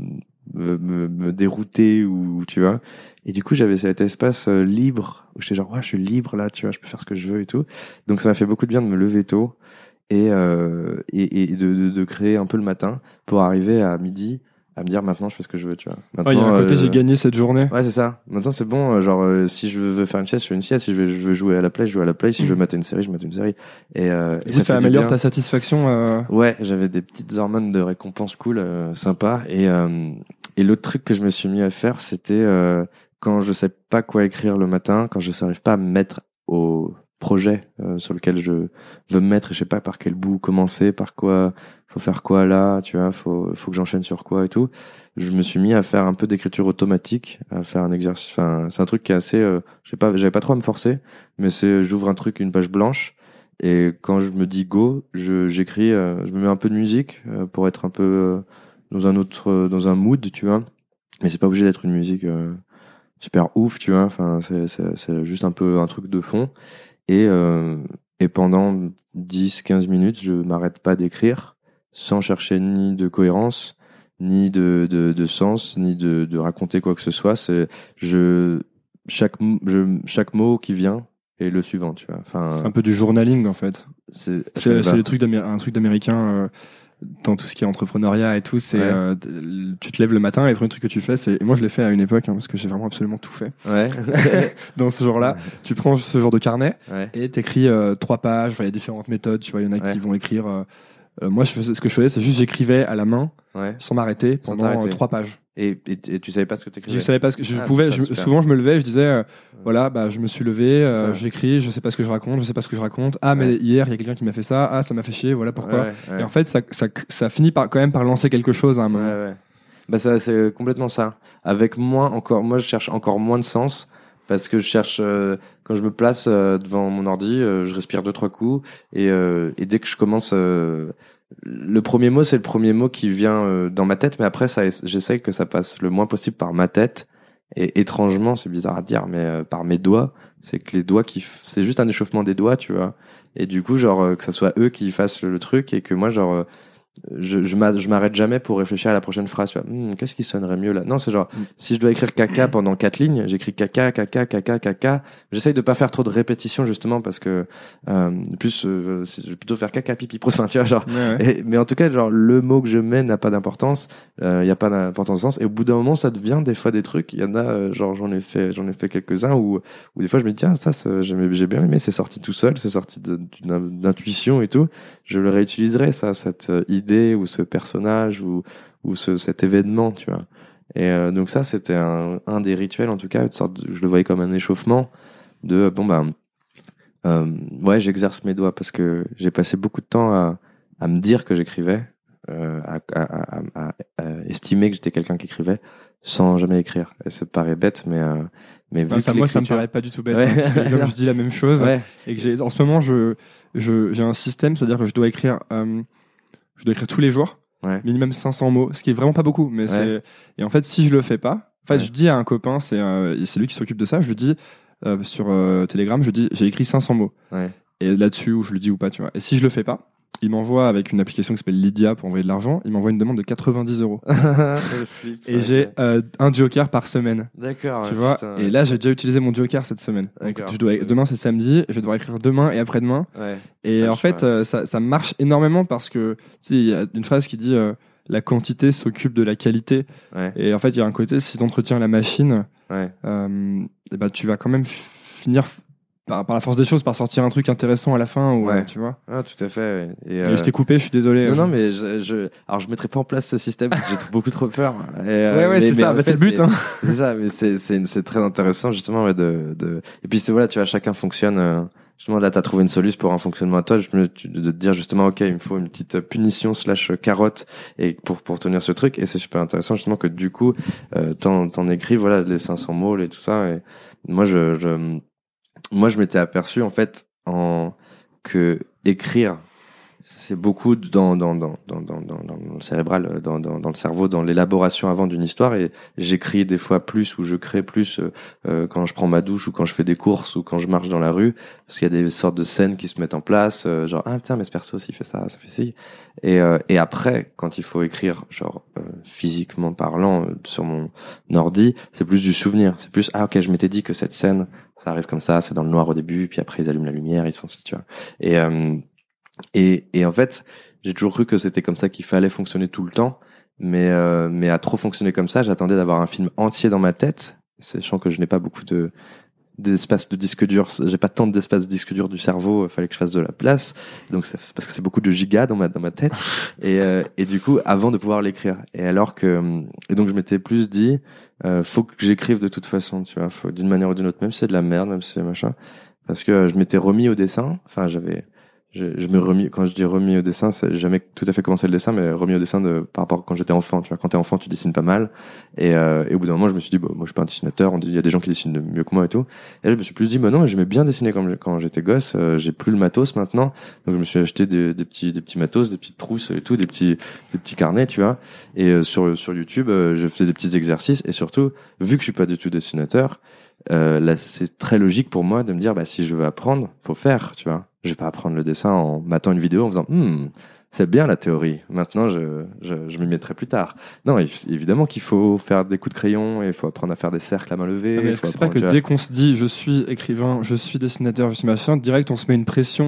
me, me dérouter ou tu vois. Et du coup j'avais cet espace euh, libre où j'étais genre ouais je suis libre là, tu vois, je peux faire ce que je veux et tout. Donc ça m'a fait beaucoup de bien de me lever tôt. Et, euh, et, et de, de, de créer un peu le matin pour arriver à midi à me dire maintenant je fais ce que je veux, tu vois. Maintenant, il ouais, y a un côté euh, j'ai gagné cette journée. Ouais, c'est ça. Maintenant c'est bon, genre euh, si je veux faire une sieste, je fais une sieste. Si je veux, je veux jouer à la play, je joue à la play. Si mmh. je veux mater une série, je mate une série. Et, euh, et ça, ça améliore ta satisfaction. Euh... Ouais, j'avais des petites hormones de récompense cool, euh, sympa. Et, euh, et l'autre truc que je me suis mis à faire, c'était euh, quand je sais pas quoi écrire le matin, quand je n'arrive pas à me mettre au projet euh, sur lequel je veux me mettre et je sais pas par quel bout commencer, par quoi, faut faire quoi là, tu vois, faut faut que j'enchaîne sur quoi et tout. Je me suis mis à faire un peu d'écriture automatique, à faire un exercice, enfin c'est un truc qui est assez, euh, je sais pas, j'avais pas trop à me forcer, mais c'est j'ouvre un truc, une page blanche et quand je me dis go, je j'écris, euh, je me mets un peu de musique euh, pour être un peu euh, dans un autre, euh, dans un mood, tu vois, mais c'est pas obligé d'être une musique euh, super ouf, tu vois, enfin c'est c'est c'est juste un peu un truc de fond. Et, euh, et pendant dix quinze minutes, je m'arrête pas d'écrire sans chercher ni de cohérence, ni de, de, de sens, ni de, de raconter quoi que ce soit. C'est, je, chaque, je, chaque mot qui vient est le suivant, tu vois. Enfin, c'est un peu du journalisme, en fait. C'est, c'est, c'est le truc d'Améri- un truc d'américain, euh, dans tout ce qui est entrepreneuriat et tout, c'est ouais. euh, tu te lèves le matin et le premier truc que tu fais, c'est, et moi je l'ai fait à une époque hein, parce que j'ai vraiment absolument tout fait. Ouais. Dans ce genre-là, tu prends ce genre de carnet ouais. et t'écris euh, trois pages. Il y a différentes méthodes, tu vois. Il y en a ouais. qui vont écrire euh, Euh, moi, je faisais, ce que je faisais, c'est juste j'écrivais à la main, Ouais. sans m'arrêter, Sans pendant t'arrêter. euh, trois pages. Et, et, et tu savais pas ce que t'écrivais. Je savais pas ce que je Ah, pouvais. c'est ça, Je, super. souvent, je me levais, je disais, euh, voilà, bah, je me suis levé, euh, ça. j'écris, je sais pas ce que je raconte, je sais pas ce que je raconte. Ah, mais Ouais. hier, il y a quelqu'un qui m'a fait ça. Ah, ça m'a fait chier. Voilà pourquoi. Ouais, ouais. Et en fait, ça, ça, ça finit par quand même par lancer quelque chose à un moment. Ouais, ouais. Bah ça, c'est complètement ça. Avec moins encore, moi je cherche encore moins de sens parce que je cherche euh, quand je me place euh, devant mon ordi, euh, je respire deux trois coups et, euh, et dès que je commence, euh, le premier mot c'est le premier mot qui vient euh, dans ma tête, mais après ça, j'essaye que ça passe le moins possible par ma tête. Et étrangement, c'est bizarre à dire, mais euh, par mes doigts, c'est que les doigts qui, f... c'est juste un échauffement des doigts, tu vois. Et du coup, genre euh, que ça soit eux qui fassent le, le truc et que moi, genre euh, je je m'a- je m'arrête jamais pour réfléchir à la prochaine phrase, tu vois. Hm, qu'est-ce qui sonnerait mieux là? Non, c'est genre Mm. si je dois écrire caca pendant quatre lignes, j'écris caca caca caca caca. J'essaye de pas faire trop de répétitions justement parce que euh, plus euh, c'est- je vais plutôt faire caca pipi pro, enfin tu vois genre. Ouais, ouais. Et- mais en tout cas, genre le mot que je mets n'a pas d'importance, il euh, y a pas d'importance de sens. Et au bout d'un moment, ça devient des fois des trucs. Il y en a, euh, genre j'en ai fait, j'en ai fait quelques-uns où, où des fois je me dis tiens ça, ça j'aimais- j'ai bien aimé, c'est sorti tout seul, c'est sorti de- d'une d'intuition et tout. Je le réutiliserai ça, cette euh, idée ou ce personnage ou ou ce, cet événement, tu vois. Et euh, donc ça, c'était un, un des rituels en tout cas, une sorte de- je le voyais comme un échauffement de bon bah euh, ouais, j'exerce mes doigts parce que j'ai passé beaucoup de temps à à me dire que j'écrivais, euh, à, à, à, à, à estimer que j'étais quelqu'un qui écrivait sans jamais écrire. Et ça paraît bête, mais euh, mais Enfin, vu ça, que moi, ça me l'écriture- paraît pas du tout bête. Ouais. hein, parce que comme je dis la même chose, ouais, et que j'ai, en ce moment, je, je, j'ai un système, c'est-à-dire que je dois écrire, euh, je dois écrire tous les jours, ouais, minimum cinq cents mots, ce qui est vraiment pas beaucoup, mais Ouais. c'est, et en fait, si je le fais pas, en fait, Ouais. je dis à un copain, c'est, euh, c'est lui qui s'occupe de ça, je lui dis, euh, sur euh, Telegram, je dis, j'ai écrit cinq cents mots. ouais. Et là-dessus, où je le dis ou pas, tu vois. Et si je le fais pas, il m'envoie avec une application qui s'appelle Lydia pour envoyer de l'argent, il m'envoie une demande de quatre-vingt-dix euros. Je flippe, Et ouais. j'ai euh, un joker par semaine. D'accord. Tu ouais, vois, putain, et ouais. là j'ai déjà utilisé mon joker cette semaine. Donc D'accord. je dois, demain c'est samedi, je vais devoir écrire demain et après-demain. Ouais. Et Ah, en je fait, vois. euh, ça, ça marche énormément parce que tu sais, il y a une phrase qui dit euh, la quantité s'occupe de la qualité. Ouais. Et en fait, il y a un côté si tu entretiens la machine, Ouais. euh, et ben tu vas quand même f- finir f- par, par la force des choses par sortir un truc intéressant à la fin. Ou, Ouais. euh, tu vois. Ah, tout à fait. ouais. Et, Et euh, je t'ai coupé, je suis désolé. Non, Je- non, mais je, je, alors je mettrai pas en place ce système parce que j'ai beaucoup trop peur. Et, euh, Ouais, ouais, mais- c'est mais ça, en bah, fait, c'est le but. Hein. C'est ça, mais c'est, c'est, c'est très intéressant justement ouais, de, de. Et puis c'est voilà, tu vois, chacun fonctionne. euh, Justement, là, t'as trouvé une solution pour un fonctionnement à toi. Je me, tu- de te dire justement, ok, il me faut une petite punition slash carotte et pour pour tenir ce truc. Et c'est super intéressant justement que du coup, euh, t'en t'en écris voilà les cinq cents mots et tout ça. Et moi, je, je moi, je m'étais aperçu en fait en que écrire c'est beaucoup dans dans dans dans dans dans, dans le cérébral, dans dans dans le cerveau, dans l'élaboration avant d'une histoire. Et j'écris des fois plus ou je crée plus euh, euh, quand je prends ma douche ou quand je fais des courses ou quand je marche dans la rue, parce qu'il y a des sortes de scènes qui se mettent en place, euh, genre ah putain mais ce perso s'il fait ça, ça fait ci. Et euh, et après quand il faut écrire genre euh, physiquement parlant euh, sur mon ordi, c'est plus du souvenir, c'est plus ah ok je m'étais dit que cette scène ça arrive comme ça, c'est dans le noir au début, puis après ils allument la lumière, ils font ça, tu vois. Et euh, Et, et en fait, j'ai toujours cru que c'était comme ça qu'il fallait fonctionner tout le temps, mais euh, mais à trop fonctionner comme ça, j'attendais d'avoir un film entier dans ma tête, sachant que je n'ai pas beaucoup de d'espace de disque dur, j'ai pas tant d'espace de disque dur du cerveau, il fallait que je fasse de la place, donc c'est parce que c'est beaucoup de gigas dans ma dans ma tête, et euh, et du coup avant de pouvoir l'écrire, et alors que et donc je m'étais plus dit, euh, faut que j'écrive de toute façon, tu vois, faut d'une manière ou d'une autre, même si c'est de la merde, même si c'est machin, parce que je m'étais remis au dessin, enfin j'avais Je, je me remis, quand je dis remis au dessin, c'est jamais tout à fait commencé le dessin, mais remis au dessin de, par rapport à quand j'étais enfant, tu vois. Quand t'es enfant, tu dessines pas mal. Et, euh, et au bout d'un moment, je me suis dit, bah, moi, je suis pas un dessinateur, on dit, il y a des gens qui dessinent mieux que moi et tout. Et là, je me suis plus dit, bah non, j'aimais bien dessiner quand, quand j'étais gosse, euh, j'ai plus le matos maintenant. Donc, je me suis acheté des, des petits, des petits matos, des petites trousses et tout, des petits, des petits carnets, tu vois. Et, euh, sur, sur YouTube, euh, je faisais des petits exercices et surtout, vu que je suis pas du tout dessinateur, euh, là, c'est très logique pour moi de me dire, bah, si je veux apprendre, faut faire, tu vois. Je vais pas apprendre le dessin en m'attendant une vidéo en faisant, hmm, c'est bien la théorie. Maintenant, je, je, je m'y mettrai plus tard. Non, évidemment qu'il faut faire des coups de crayon et il faut apprendre à faire des cercles à main levée. Ah, mais est-ce que c'est pas que dès qu'on se dit je suis écrivain, je suis dessinateur, je suis machin, direct on se met une pression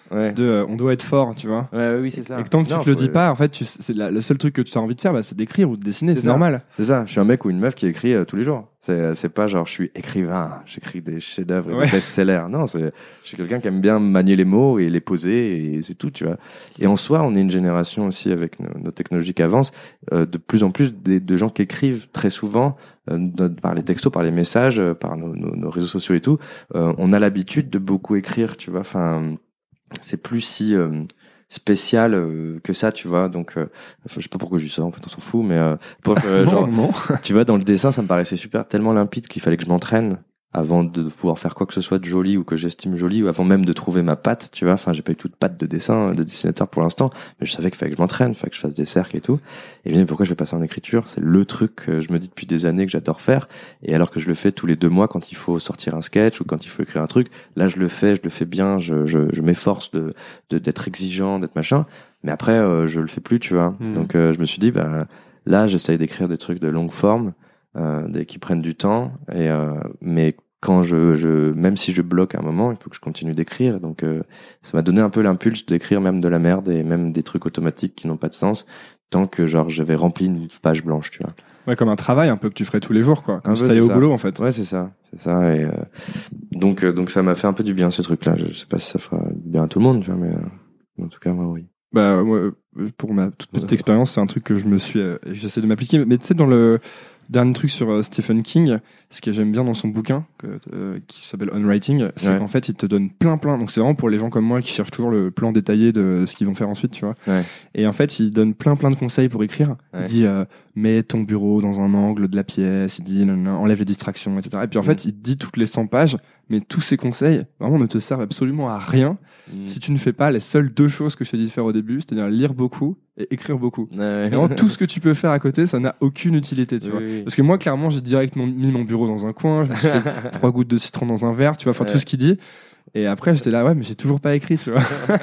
Ouais. de euh, on doit être fort, tu vois. Ouais, oui, c'est ça. Et que tant que Non, tu te le faut- dis pas, en fait, tu, c'est la, le seul truc que tu as envie de faire, bah, c'est d'écrire ou de dessiner, c'est, C'est ça. normal. C'est ça. Je suis un mec ou une meuf qui écrit euh, tous les jours. C'est, c'est pas genre je suis écrivain, j'écris des chefs-d'œuvre et Ouais. des best-sellers. Non, c'est, je suis quelqu'un qui aime bien manier les mots et les poser et c'est tout, tu vois. Et en soi, on est une génération aussi avec nos, nos technologies qui avancent, euh, de plus en plus des, de gens qui écrivent très souvent euh, de- par les textos, par les messages, euh, par nos, nos, nos réseaux sociaux et tout. Euh, on a l'habitude de beaucoup écrire, tu vois. Enfin, c'est plus si euh, spécial euh, que ça, tu vois. Donc, euh, je sais pas pourquoi je dis ça. En fait, on s'en fout. Mais euh, bref, euh, Non, genre, non. tu vois, dans le dessin, ça me paraissait super, tellement limpide qu'il fallait que je m'entraîne avant de pouvoir faire quoi que ce soit de joli ou que j'estime joli, ou avant même de trouver ma patte, tu vois. Enfin, j'ai pas eu toute patte de dessin, de dessinateur pour l'instant, mais je savais qu'il fallait que je m'entraîne, il fallait que je fasse des cercles et tout. Et je me dis, pourquoi je vais passer en écriture? C'est le truc que je me dis depuis des années que j'adore faire. Et alors que je le fais tous les deux mois quand il faut sortir un sketch ou quand il faut écrire un truc, là, je le fais, je le fais bien, je, je, je m'efforce de, de, d'être exigeant, d'être machin. Mais après, euh, je le fais plus, tu vois. Mmh. Donc, euh, je me suis dit, bah, là, j'essaye d'écrire des trucs de longue forme, euh, des, qui prennent du temps, et, euh, mais quand je, je, même si je bloque un moment, il faut que je continue d'écrire. Donc, euh, ça m'a donné un peu l'impulse d'écrire même de la merde et même des trucs automatiques qui n'ont pas de sens, tant que genre j'avais rempli une page blanche, tu vois. Ouais, comme un travail un peu que tu ferais tous les jours, quoi. Comme Un si peu, t'allais c'est au ça. boulot, en fait. Ouais, c'est ça, c'est ça. Et euh, donc, euh, donc ça m'a fait un peu du bien ces trucs-là. Je sais pas si ça fera du bien à tout le monde, tu vois, mais euh, en tout cas, moi, oui. Bah, moi, euh, pour ma toute petite expérience, c'est un truc que je me suis, euh, j'essaie de m'appliquer. Mais tu sais, dans le dernier truc sur euh, Stephen King, ce que j'aime bien dans son bouquin, que, euh, qui s'appelle On Writing, c'est Ouais. qu'en fait, il te donne plein, plein. Donc, c'est vraiment pour les gens comme moi qui cherchent toujours le plan détaillé de ce qu'ils vont faire ensuite, tu vois. Ouais. Et en fait, il donne plein, plein de conseils pour écrire. Ouais. Il dit, euh, mets ton bureau dans un angle de la pièce. Il dit, non, non, enlève les distractions, et cetera. Et puis, en Mm. fait, il te dit toutes les cent pages, mais tous ces conseils, vraiment, ne te servent absolument à rien si tu ne fais pas les seules deux choses que je t'ai dit de faire au début, c'est-à-dire lire beaucoup et écrire beaucoup. Ouais. Et vraiment, tout ce que tu peux faire à côté, ça n'a aucune utilité, tu Oui, vois. oui. Parce que moi, clairement, j'ai directement mis mon bureau dans un coin, je me suis fait trois gouttes de citron dans un verre, tu vois, enfin, Ouais. tout ce qu'il dit. Et après, j'étais là, ouais, mais j'ai toujours pas écrit, tu vois.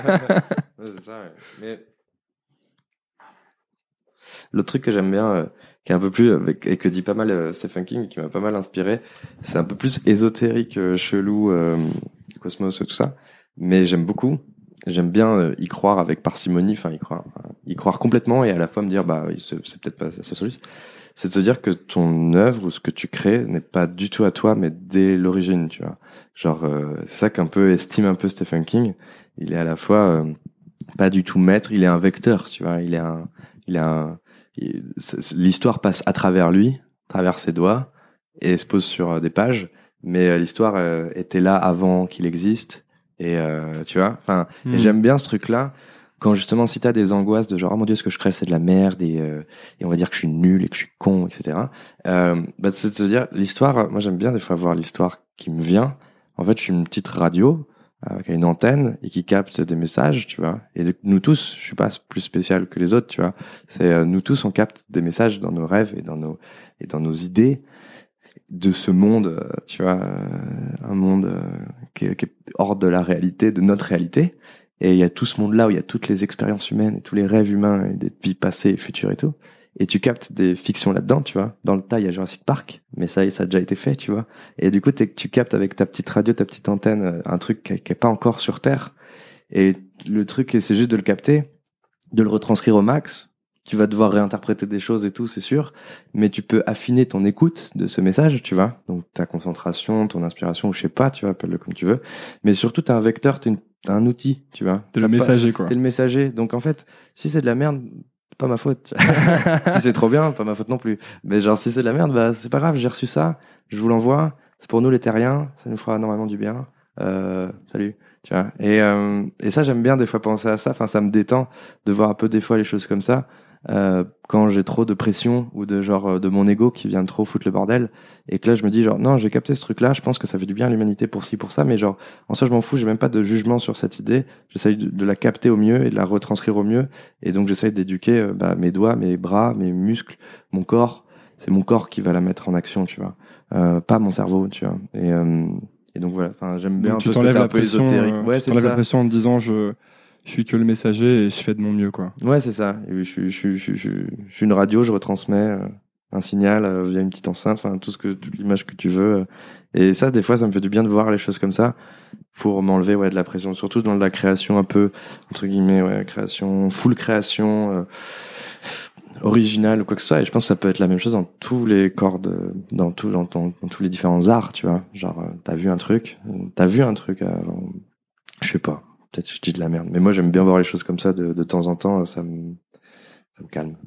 Ouais, c'est ça, ouais. Mais l'autre truc que j'aime bien, euh, qui est un peu plus, avec, et que dit pas mal euh, Stephen King, qui m'a pas mal inspiré, c'est un peu plus ésotérique, euh, chelou, euh, cosmos, tout ça. Mais j'aime beaucoup. J'aime bien euh, y croire avec parcimonie, enfin y croire, enfin, y croire complètement et à la fois me dire, bah, c'est c'est peut-être pas ça solution. C'est de se dire que ton œuvre ou ce que tu crées n'est pas du tout à toi, mais dès l'origine, tu vois. Genre, euh, c'est ça qu'un peu estime un peu Stephen King. Il est à la fois euh, pas du tout maître, il est un vecteur, tu vois. Il est un, il a un, il- c'est- c'est- l'histoire passe à travers lui, à travers ses doigts, et se pose sur euh, des pages. Mais euh, l'histoire euh, était là avant qu'il existe, et euh, tu vois. Enfin, Hmm. et j'aime bien ce truc-là. Quand justement, si t'as des angoisses de genre, oh mon dieu, ce que je crée, c'est de la merde, et, euh, et on va dire que je suis nul et que je suis con, et cetera. Euh, bah, c'est de se dire, l'histoire, moi j'aime bien des fois voir l'histoire qui me vient. En fait, je suis une petite radio euh, qui a une antenne et qui capte des messages, tu vois. Et de- nous tous, je suis pas plus spécial que les autres, tu vois. C'est euh, nous tous, on capte des messages dans nos rêves et dans nos et dans nos idées de ce monde, euh, tu vois, euh, un monde euh, qui, est, qui est hors de la réalité, de notre réalité. Et il y a tout ce monde-là où il y a toutes les expériences humaines et tous les rêves humains et des vies passées et futures et tout. Et tu captes des fictions là-dedans, tu vois. Dans le tas, il y a Jurassic Park, mais ça, ça a déjà été fait, tu vois. Et du coup, t'es- tu captes avec ta petite radio, ta petite antenne, euh, un truc qui qui est pas encore sur Terre. Et le truc, c'est juste de le capter, de le retranscrire au max. Tu vas devoir réinterpréter des choses et tout, c'est sûr. Mais tu peux affiner ton écoute de ce message, tu vois. Donc, ta concentration, ton inspiration, ou je sais pas, tu vois, appelle-le comme tu veux. Mais surtout, t'as un vecteur, t'as, une, t'as un outil, tu vois. T'es Ça le pas- messager, quoi. T'es le messager. Donc, en fait, si c'est de la merde, c'est pas ma faute. Si c'est trop bien, pas ma faute non plus. Mais genre, si c'est de la merde, bah, c'est pas grave, j'ai reçu ça, je vous l'envoie. C'est pour nous, les terriens, ça nous fera énormément du bien. Euh, salut. Tu vois. Et, euh, et ça, j'aime bien des fois penser à ça. Enfin, ça me détend de voir un peu des fois les choses comme ça. Euh, quand j'ai trop de pression ou de genre euh, de mon ego qui vient trop foutre le bordel et que là je me dis genre non, j'ai capté ce truc là, je pense que ça fait du bien à l'humanité pour ci pour ça, mais genre en soi je m'en fous, j'ai même pas de jugement sur cette idée, j'essaye de, de la capter au mieux et de la retranscrire au mieux, et donc j'essaye d'éduquer euh, bah, mes doigts, mes bras, mes muscles, mon corps. C'est mon corps qui va la mettre en action, tu vois, euh, pas mon cerveau, tu vois. Et, euh, et donc voilà, enfin j'aime bien Donc, un tu peu ce t'enlèves côté la un peu pression, ésotérique. euh, Ouais, tu c'est t'enlèves la ça. pression en te disant, je, je suis que le messager et je fais de mon mieux, quoi. Ouais, c'est ça. Et je, suis- je, suis- je, suis- je, suis- je suis une radio, je retransmets. Euh, un signal euh, via une petite enceinte, enfin tout ce que toute l'image que tu veux. Et ça, des fois, ça me fait du bien de voir les choses comme ça pour m'enlever ouais de la pression, surtout dans la création un peu entre guillemets, ouais, création, full création. Euh, original ou quoi que ce soit, et je pense que ça peut être la même chose dans tous les corps de, dans tout dans, dans, dans tous les différents arts, tu vois, genre euh, t'as vu un truc t'as vu un truc euh, je sais pas, peut-être que je dis de la merde, mais moi j'aime bien voir les choses comme ça de, de temps en temps, ça me ça me calme.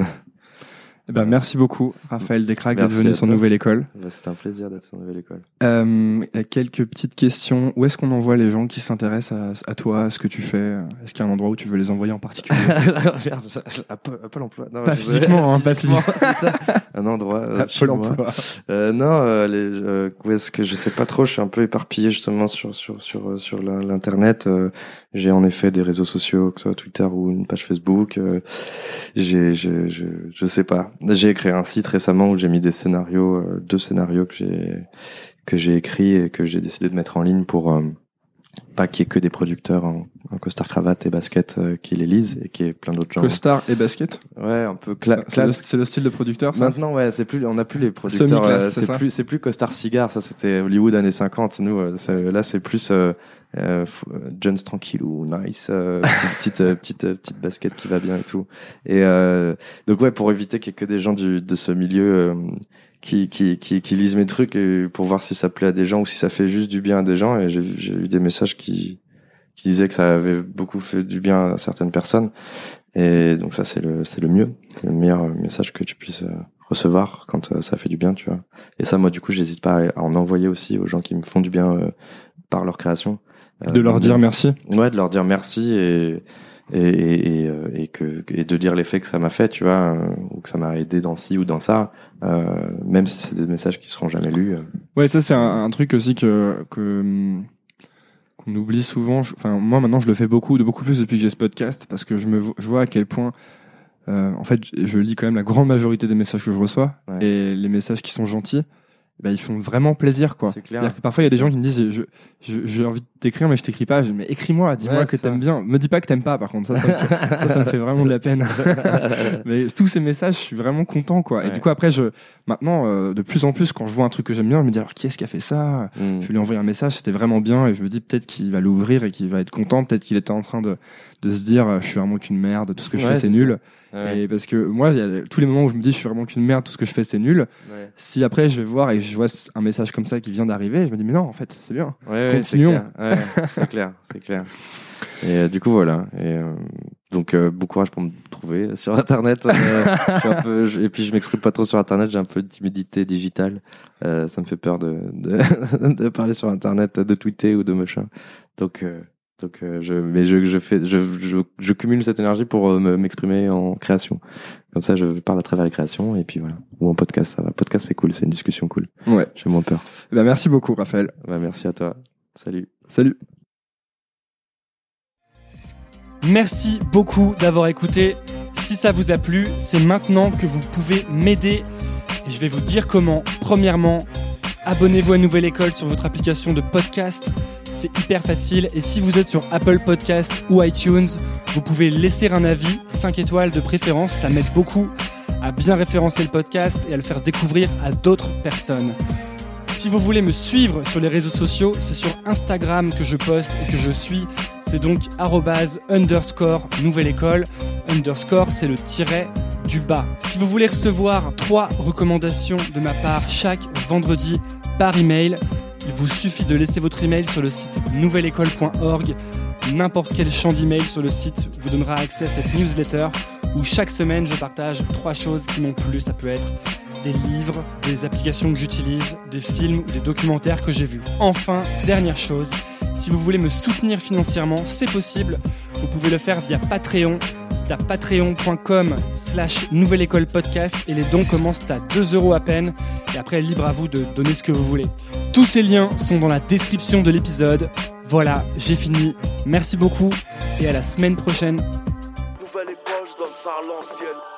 Eh ben, merci beaucoup, Raphaël Descraques, d'être venu sur Nouvelle École. Bah, c'était un plaisir d'être sur Nouvelle École. Euh, quelques petites questions. Où est-ce qu'on envoie les gens qui s'intéressent à, à toi, à ce que tu fais? Est-ce qu'il y a un endroit où tu veux les envoyer en particulier? Merde, à Pôle emploi. Non, pas physiquement, hein, pas physiquement. C'est ça. Un endroit. Euh, Pôle emploi. Euh, non, euh, les, euh, où est-ce que je sais pas trop. Je suis un peu éparpillé justement sur sur sur sur l'internet. Euh, j'ai en effet des réseaux sociaux, que ce soit Twitter ou une page Facebook. Euh, j'ai, je, je, je sais pas. J'ai créé un site récemment où j'ai mis des scénarios, euh, deux scénarios que j'ai que j'ai écrits et que j'ai décidé de mettre en ligne pour euh, pas qu'il y ait que des producteurs en, en costard cravate et basket euh, qui les lisent et qu'il y ait plein d'autres gens. Costard et basket. Ouais, un peu cla- c'est, classe. C'est le, c'est le style de producteur, ça. Maintenant, ouais, c'est plus, on n'a plus les producteurs. Euh, c'est, c'est plus, c'est plus costard cigare. Ça, c'était Hollywood années cinquante. Nous, euh, c'est, là, c'est plus euh, euh, Jones tranquillou, nice, euh, petite petite euh, petite, euh, petite basket qui va bien et tout. Et euh, donc ouais, pour éviter qu'il y ait que des gens du de ce milieu. Euh, qui, qui, qui, qui lisent mes trucs et pour voir si ça plaît à des gens ou si ça fait juste du bien à des gens. Et j'ai, j'ai eu des messages qui, qui disaient que ça avait beaucoup fait du bien à certaines personnes. Et donc ça, c'est le, c'est le mieux. C'est le meilleur message que tu puisses recevoir quand ça fait du bien, tu vois. Et ça, moi, du coup, j'hésite pas à en envoyer aussi aux gens qui me font du bien euh, par leur création. De leur euh, dire merci. Ouais, de leur dire merci et, et, et, et, et que, et de dire l'effet que ça m'a fait, tu vois, euh, ou que ça m'a aidé dans ci ou dans ça, euh, même si c'est des messages qui seront jamais lus. Euh. Ouais, ça c'est un, un truc aussi que, que qu'on oublie souvent. Je, enfin, moi maintenant je le fais beaucoup, de beaucoup plus depuis que j'ai ce podcast, parce que je me, je vois à quel point, euh, en fait, je, je lis quand même la grande majorité des messages que je reçois, ouais. Et les messages qui sont gentils. Bah, ils font vraiment plaisir, quoi. C'est clair. C'est-à-dire que parfois, il y a des gens qui me disent, je, je, j'ai envie de t'écrire, mais je t'écris pas. Je dis, mais écris-moi, dis-moi ouais, que t'aimes bien. Me dis pas que t'aimes pas, par contre. Ça, ça me fait, ça, ça me fait vraiment de la peine. Mais tous ces messages, je suis vraiment content, quoi. Ouais. Et du coup, après, je, maintenant, euh, de plus en plus, quand je vois un truc que j'aime bien, je me dis, alors, qui est-ce qui a fait ça? Mm. Je vais lui envoyer un message, c'était vraiment bien, et je me dis, peut-être qu'il va l'ouvrir et qu'il va être content. Peut-être qu'il était en train de, de se dire, je suis vraiment qu'une merde, tout ce que je ouais, fais, c'est, c'est nul. Ouais. Et parce que moi, il y a tous les moments où je me dis, je suis vraiment qu'une merde, tout ce que je fais, c'est nul. Ouais. Si après, je vais voir et je vois un message comme ça qui vient d'arriver, je me dis, mais non, en fait, c'est bien. Ouais, continuons. Ouais, c'est clair. Ouais, c'est clair, c'est clair. Et euh, du coup, voilà. Et euh, donc, euh, bon courage pour me trouver sur Internet. Euh, je suis un peu, je, et puis, je m'exprime pas trop sur Internet. J'ai un peu de timidité digitale. Euh, ça me fait peur de, de, de parler sur Internet, de tweeter ou de machin. Donc, euh, Donc, euh, je, mais je, je fais, je, je, je cumule cette énergie pour euh, me, m'exprimer en création. Comme ça, je parle à travers les créations et puis voilà. Ou en podcast, ça va. Podcast, c'est cool, c'est une discussion cool. Ouais. J'ai moins peur. Ben, merci beaucoup, Raphaël. Ben, merci à toi. Salut. Salut. Merci beaucoup d'avoir écouté. Si ça vous a plu, c'est maintenant que vous pouvez m'aider. Et je vais vous dire comment. Premièrement, abonnez-vous à Nouvelle École sur votre application de podcast. C'est hyper facile. Et si vous êtes sur Apple Podcast ou iTunes, vous pouvez laisser un avis, cinq étoiles de préférence. Ça m'aide beaucoup à bien référencer le podcast et à le faire découvrir à d'autres personnes. Si vous voulez me suivre sur les réseaux sociaux, c'est sur Instagram que je poste et que je suis. C'est donc arrobase underscore nouvelle école. Underscore, c'est le tiret du bas. Si vous voulez recevoir trois recommandations de ma part chaque vendredi par email, il vous suffit de laisser votre email sur le site nouvelle école point org. N'importe quel champ d'email sur le site vous donnera accès à cette newsletter où chaque semaine je partage trois choses qui m'ont plu. Ça peut être des livres, des applications que j'utilise, des films ou des documentaires que j'ai vus. Enfin, dernière chose, si vous voulez me soutenir financièrement, c'est possible. Vous pouvez le faire via Patreon. C'est à patreon.com slash nouvelle école podcast et les dons commencent à deux euros à peine. Et après, libre à vous de donner ce que vous voulez. Tous ces liens sont dans la description de l'épisode. Voilà, j'ai fini. Merci beaucoup et à la semaine prochaine. Nouvelle école, je donne ça à l'ancienne.